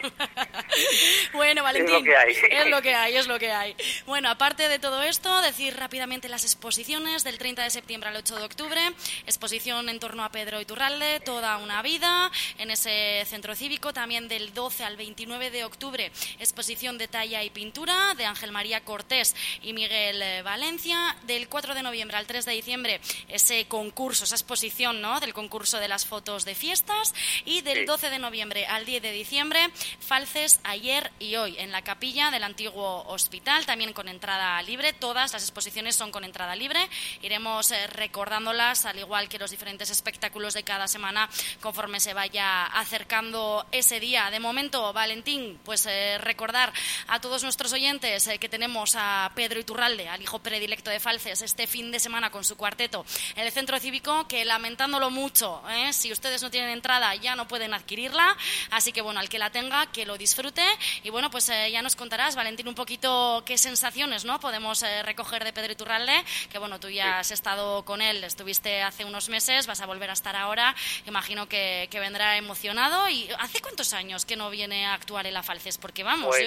Speaker 1: Bueno, Valentín, es lo que hay. Bueno, aparte de todo esto, decir rápidamente las exposiciones del 30 de septiembre al 8 de octubre. Exposición en torno a Pedro Iturralde, Toda una vida, en ese centro cívico. También del 12 al 29 de octubre, exposición de talla y pintura de Ángel María Cortés y Miguel Valencia. Del 4 de noviembre al 3 de diciembre, ese concurso, esa exposición, ¿no?, del concurso de las fotos de fiestas. Y del 12 de noviembre al 10 de diciembre, Falces ayer y hoy, en la capilla del antiguo hospital, también con entrada libre. Todas las exposiciones son con entrada libre. Iremos recordándolas, al igual que los diferentes espectáculos de cada semana, conforme se vaya acercando ese día. De momento, Valentín, pues recordar a todos nuestros oyentes que tenemos a Pedro Iturralde, al hijo predilecto de Falces, este fin de semana con su cuarteto en el Centro Cívico, que lamentándolo mucho, si ustedes no tienen entrada ya no pueden adquirirla, así que bueno, al que la tenga, que lo disfrute. Y bueno, pues ya nos contarás, Valentín, un poquito qué sensaciones, ¿no?, podemos recoger de Pedro Iturralde, que bueno, tú ya has estado con él, estuviste hace unos meses, vas a volver a estar ahora, imagino que vendrá emocionado. ¿Y hace cuántos años que no viene a actuar en la Falces? Porque vamos,
Speaker 12: pues,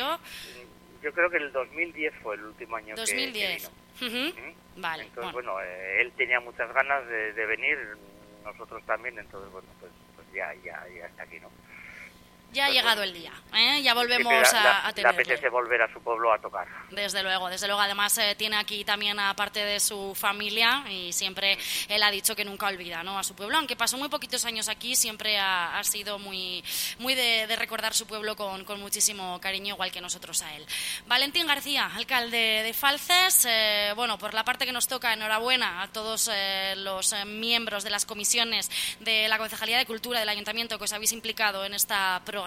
Speaker 12: yo creo que el 2010 fue el último año
Speaker 1: 2010.
Speaker 12: que vino.
Speaker 1: Vale.
Speaker 12: Entonces, bueno, él tenía muchas ganas de venir, nosotros también, entonces, bueno, pues ya está aquí, ¿no?
Speaker 1: Ya ha llegado el día, ya volvemos a tenerle.
Speaker 12: Le apetece volver a su pueblo a tocar.
Speaker 1: Desde luego. Además tiene aquí también a parte de su familia y siempre él ha dicho que nunca olvida, ¿no?, a su pueblo. Aunque pasó muy poquitos años aquí, siempre ha sido muy de recordar su pueblo con muchísimo cariño, igual que nosotros a él. Valentín García, alcalde de Falces. Bueno, por la parte que nos toca, enhorabuena a todos los miembros de las comisiones de la Concejalía de Cultura del Ayuntamiento que os habéis implicado en esta programación,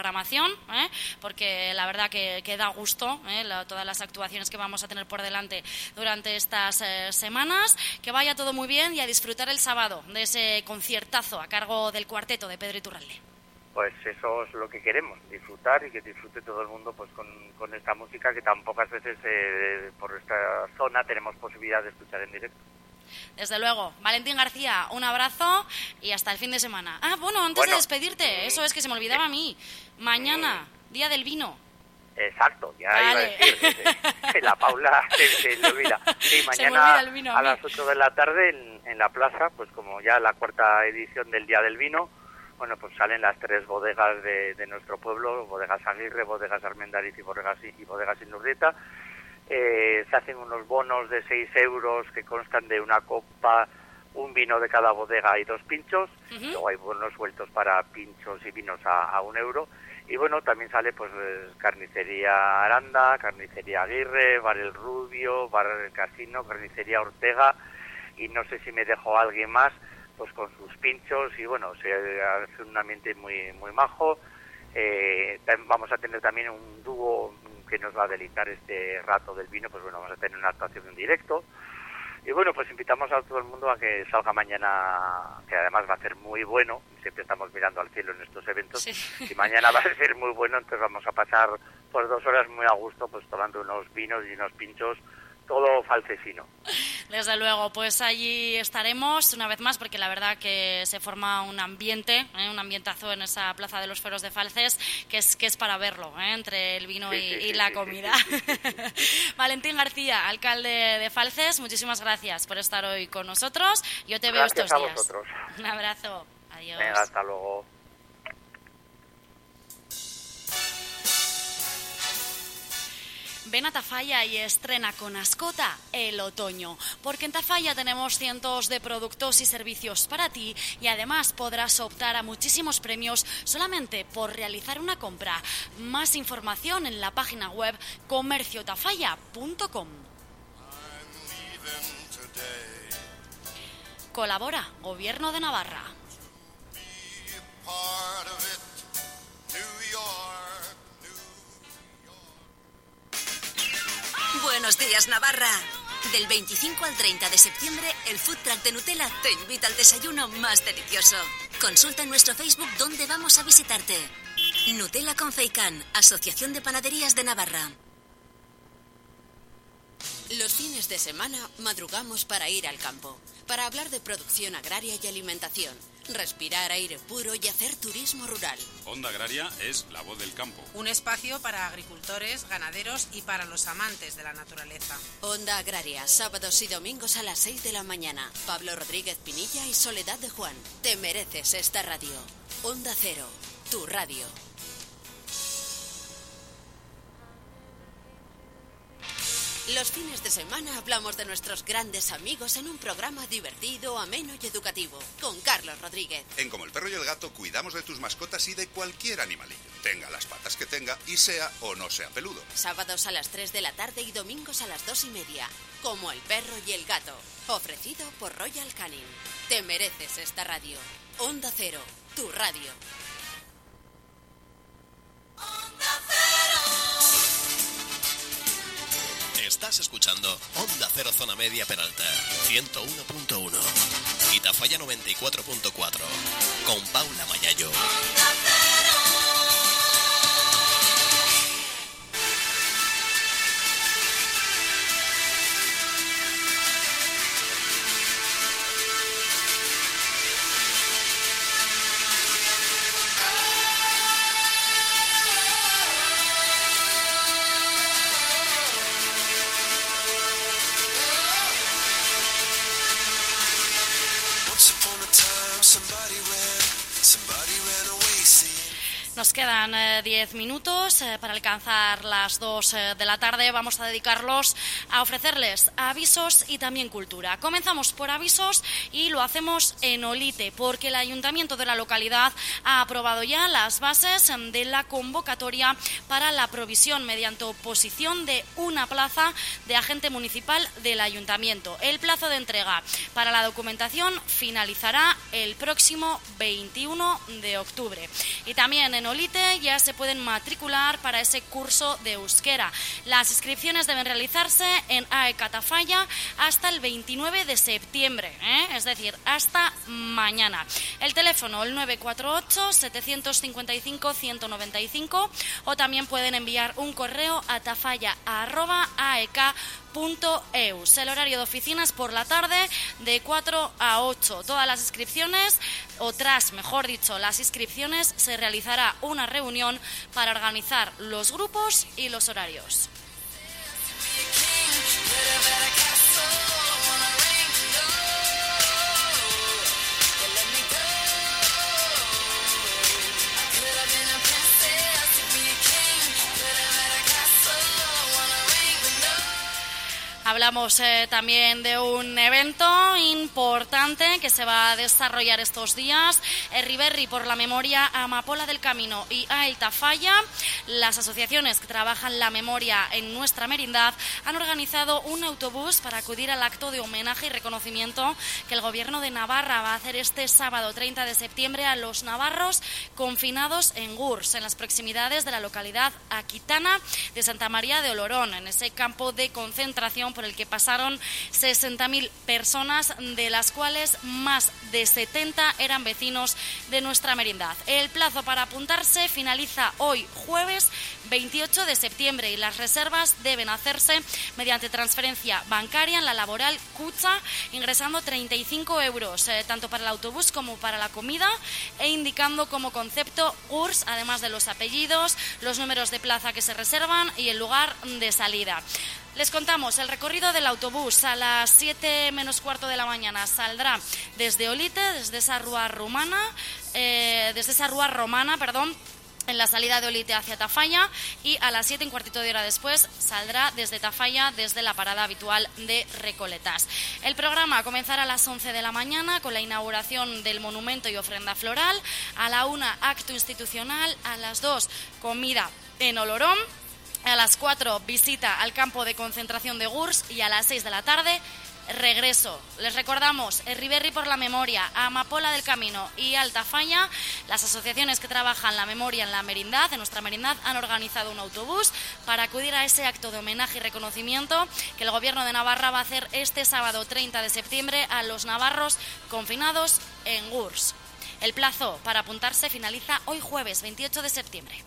Speaker 1: porque la verdad que da gusto todas las actuaciones que vamos a tener por delante durante estas semanas. Que vaya todo muy bien y a disfrutar el sábado de ese conciertazo a cargo del cuarteto de Pedro Iturralde.
Speaker 12: Pues eso es lo que queremos, disfrutar, y que disfrute todo el mundo pues con esta música que tan pocas veces por esta zona tenemos posibilidad de escuchar en directo.
Speaker 1: Desde luego. Valentín García, un abrazo y hasta el fin de semana. Bueno, antes de despedirte, eso es que se me olvidaba a mí. Mañana, Día del Vino.
Speaker 12: Exacto, ya iba a decir, la Paula se le olvida. Sí, mañana a las 8 de la tarde en la plaza, pues como ya la 4ª edición del Día del Vino, bueno, pues salen las 3 bodegas de nuestro pueblo, Bodegas Aguirre, Bodegas Armendariz y Bodegas Inurrieta. Se hacen unos bonos de 6 euros que constan de una copa, un vino de cada bodega y 2 pinchos. Luego hay bonos sueltos para pinchos y vinos a 1 euro. Y bueno, también sale pues Carnicería Aranda, Carnicería Aguirre, Bar El Rubio, Bar El Casino, Carnicería Ortega, y no sé si me dejó alguien más, pues con sus pinchos, y bueno, se hace un ambiente muy muy majo. Vamos a tener también un dúo que nos va a deleitar este rato del vino, pues bueno, vamos a tener una actuación en directo. Y bueno, pues invitamos a todo el mundo a que salga mañana, que además va a ser muy bueno, siempre estamos mirando al cielo en estos eventos, y mañana va a ser muy bueno, entonces vamos a pasar pues 2 horas muy a gusto, pues tomando unos vinos y unos pinchos, todo falsesino.
Speaker 1: Desde luego, pues allí estaremos una vez más, porque la verdad que se forma un ambiente, un ambientazo en esa Plaza de los Feros de Falces, que es para verlo, entre el vino y la comida. Valentín García, alcalde de Falces, muchísimas gracias por estar hoy con nosotros. Yo te veo estos días.
Speaker 12: Gracias a vosotros.
Speaker 1: Un abrazo. Adiós.
Speaker 12: Venga, hasta luego.
Speaker 1: Ven a Tafalla y estrena con Ascota el otoño, porque en Tafalla tenemos cientos de productos y servicios para ti y además podrás optar a muchísimos premios solamente por realizar una compra. Más información en la página web comerciotafalla.com. Colabora Gobierno de Navarra.
Speaker 24: Buenos días, Navarra. Del 25 al 30 de septiembre, el Food Truck de Nutella te invita al desayuno más delicioso. Consulta en nuestro Facebook dónde vamos a visitarte. Nutella con Feican, Asociación de Panaderías de Navarra.
Speaker 8: Los fines de semana madrugamos para ir al campo, para hablar de producción agraria y alimentación, respirar aire puro y hacer turismo rural.
Speaker 13: Onda Agraria es la voz del campo.
Speaker 18: Un espacio para agricultores, ganaderos y para los amantes de la naturaleza.
Speaker 8: Onda Agraria, sábados y domingos a las 6 de la mañana. Pablo Rodríguez Pinilla y Soledad de Juan. Te mereces esta radio. Onda Cero, tu radio. Los fines de semana hablamos de nuestros grandes amigos en un programa divertido, ameno y educativo, con Carlos Rodríguez.
Speaker 14: En Como el Perro y el Gato cuidamos de tus mascotas y de cualquier animalillo, tenga las patas que tenga y sea o no sea peludo.
Speaker 8: Sábados a las 3 de la tarde y domingos a las 2:30, Como el Perro y el Gato, ofrecido por Royal Canin. Te mereces esta radio. Onda Cero, tu radio.
Speaker 2: Onda Cero. Estás escuchando Onda Cero Zona Media Peralta 101.1 y Tafalla 94.4 con Paula Mayayo.
Speaker 1: Nos quedan 10 minutos para alcanzar las 2 de la tarde. Vamos a dedicarlos a ofrecerles avisos y también cultura. Comenzamos por avisos y lo hacemos en Olite, porque el ayuntamiento de la localidad ha aprobado ya las bases de la convocatoria para la provisión mediante oposición de una plaza de agente municipal del ayuntamiento. El plazo de entrega para la documentación finalizará el próximo 21 de octubre. Y también en en Olite ya se pueden matricular para ese curso de euskera. Las inscripciones deben realizarse en AEK Tafalla hasta el 29 de septiembre, es decir, hasta mañana. El teléfono, el 948-755-195, o también pueden enviar un correo a tafalla@aek.eus. El horario de oficinas por la tarde de 4 a 8. Todas las inscripciones, mejor dicho, las inscripciones, se realizará una reunión para organizar los grupos y los horarios. Hablamos también de un evento importante que se va a desarrollar estos días. Herriberri por la Memoria, Amapola del Camino y AEL Tafalla, las asociaciones que trabajan la memoria en nuestra merindad, han organizado un autobús para acudir al acto de homenaje y reconocimiento que el Gobierno de Navarra va a hacer este sábado 30 de septiembre a los navarros confinados en Gurs, en las proximidades de la localidad aquitana de Santa María de Olorón, en ese campo de concentración por el que pasaron 60.000 personas, de las cuales más de 70 eran vecinos de nuestra merindad. El plazo para apuntarse finaliza hoy, jueves 28 de septiembre, y las reservas deben hacerse mediante transferencia bancaria en la laboral Kutxa, ingresando 35 euros, tanto para el autobús como para la comida, e indicando como concepto Gurs, además de los apellidos, los números de plaza que se reservan y el lugar de salida. Les contamos, el recorrido del autobús a las 7 menos cuarto de la mañana saldrá desde Olite, desde esa rúa romana, en la salida de Olite hacia Tafalla, y a las 7, un cuartito de hora después, saldrá desde Tafalla, desde la parada habitual de Recoletas. El programa comenzará a las 11 de la mañana con la inauguración del monumento y ofrenda floral, a la 1 acto institucional, a las 2 comida en Olorón, a las 4 visita al campo de concentración de Gurs, y a las 6 de la tarde regreso. Les recordamos, Herriberri por la Memoria, Amapola del Camino y Altafalla, las asociaciones que trabajan la memoria en la merindad, en nuestra merindad, han organizado un autobús para acudir a ese acto de homenaje y reconocimiento que el Gobierno de Navarra va a hacer este sábado 30 de septiembre a los navarros confinados en Gurs. El plazo para apuntarse finaliza hoy, jueves 28 de septiembre.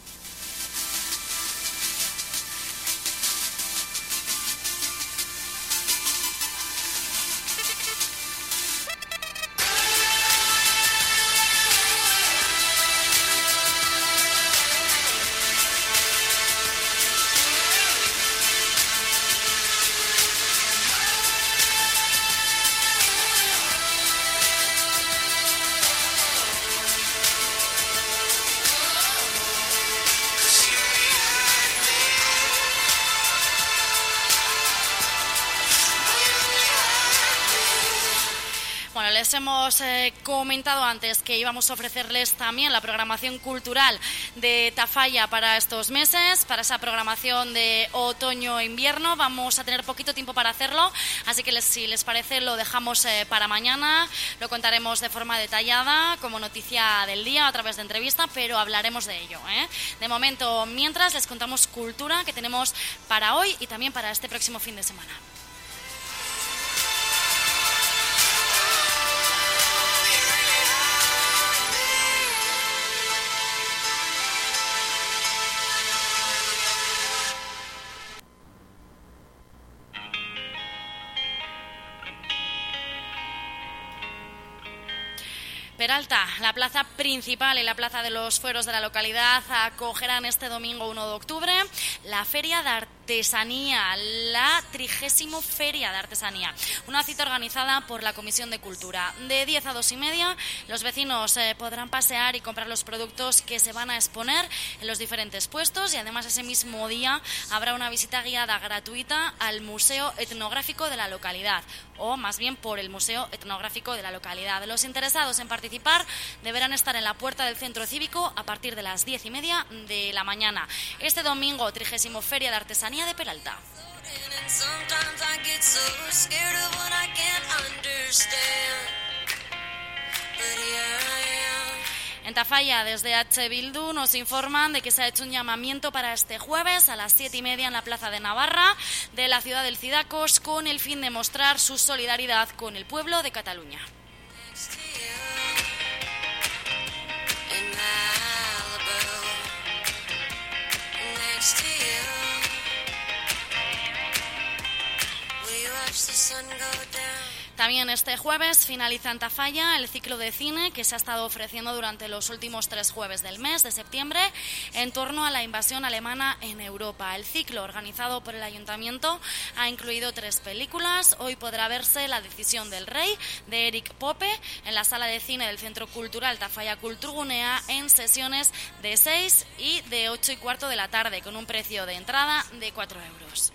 Speaker 1: Les hemos comentado antes que íbamos a ofrecerles también la programación cultural de Tafalla para estos meses, para esa programación de otoño-invierno. Vamos a tener poquito tiempo para hacerlo, así que si les parece lo dejamos para mañana. Lo contaremos de forma detallada como noticia del día a través de entrevista, pero hablaremos de ello. De momento, mientras, les contamos cultura que tenemos para hoy y también para este próximo fin de semana. Peralta, la plaza principal y la plaza de los fueros de la localidad acogerán este domingo 1 de octubre la Feria de Artesanía, la 30ª Feria de Artesanía, una cita organizada por la Comisión de Cultura. De 10 a 2:30 los vecinos podrán pasear y comprar los productos que se van a exponer en los diferentes puestos, y además ese mismo día habrá una visita guiada gratuita al Museo Etnográfico de la localidad, o más bien por el Museo Etnográfico de la localidad. Los interesados en participar deberán estar en la puerta del centro cívico a partir de las 10:30 de la mañana. Este domingo, 30ª Feria de Artesanía de Peralta. En Tafalla, desde H. Bildu, nos informan de que se ha hecho un llamamiento para este jueves a las 7:30 en la Plaza de Navarra de la ciudad del Cidacos, con el fin de mostrar su solidaridad con el pueblo de Cataluña. También este jueves finaliza en Tafalla el ciclo de cine que se ha estado ofreciendo durante los últimos 3 jueves del mes de septiembre en torno a la invasión alemana en Europa. El ciclo, organizado por el Ayuntamiento, ha incluido 3 películas. Hoy podrá verse La decisión del rey, de Eric Pope, en la sala de cine del Centro Cultural Tafalla Kulturgunea, en sesiones de 6 y de 8:15 de la tarde, con un precio de entrada de 4 euros.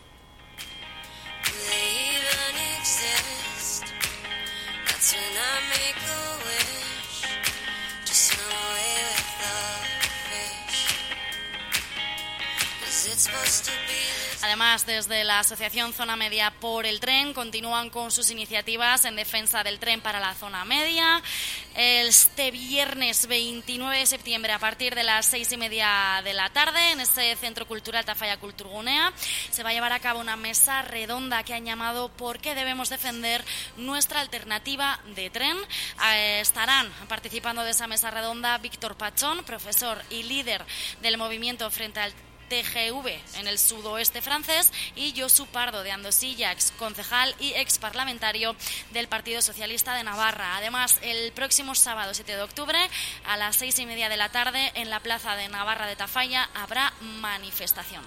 Speaker 1: Además, desde la Asociación Zona Media por el Tren continúan con sus iniciativas en defensa del tren para la zona media. Este viernes 29 de septiembre, a partir de las 6:30 de la tarde, en este Centro Cultural Tafalla Kulturgunea, se va a llevar a cabo una mesa redonda que han llamado ¿Por qué debemos defender nuestra alternativa de tren? Estarán participando de esa mesa redonda Víctor Pachón, profesor y líder del movimiento frente al TGV en el sudoeste francés, y Josu Pardo de Andosilla, ex concejal y ex parlamentario del Partido Socialista de Navarra. Además, el próximo sábado 7 de octubre a las 6:30 de la tarde en la Plaza de Navarra de Tafalla habrá manifestación.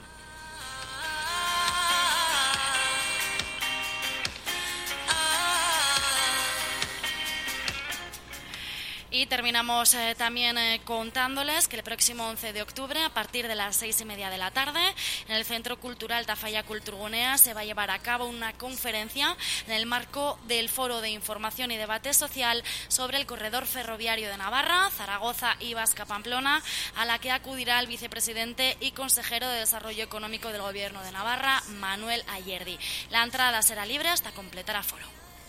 Speaker 1: Y terminamos también contándoles que el próximo 11 de octubre, a partir de las 6:30 de la tarde, en el Centro Cultural Tafalla Kulturgunea se va a llevar a cabo una conferencia en el marco del Foro de Información y Debate Social sobre el corredor ferroviario de Navarra, Zaragoza y Vasca-Pamplona, a la que acudirá el vicepresidente y consejero de Desarrollo Económico del Gobierno de Navarra, Manuel Ayerdi. La entrada será libre hasta completar aforo.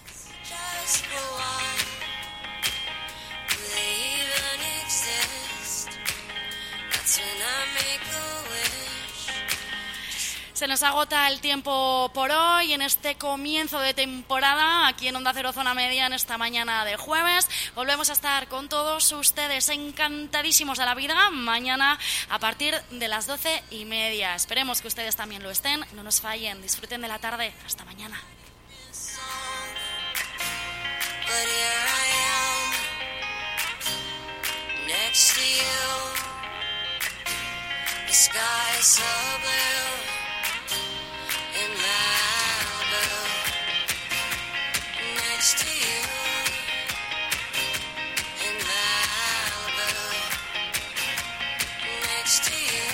Speaker 1: Se nos agota el tiempo por hoy en este comienzo de temporada aquí en Onda Cero Zona Media en esta mañana de jueves. Volvemos a estar con todos ustedes encantadísimos a la vida mañana a partir de las 12:30. Esperemos que ustedes también lo estén. No nos fallen. Disfruten de la tarde. Hasta mañana. Next to you, the sky is so blue in Malibu. Next to you, in Malibu. Next to you.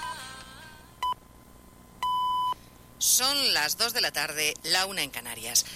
Speaker 11: Son las 2 de la tarde, la 1 en Canarias.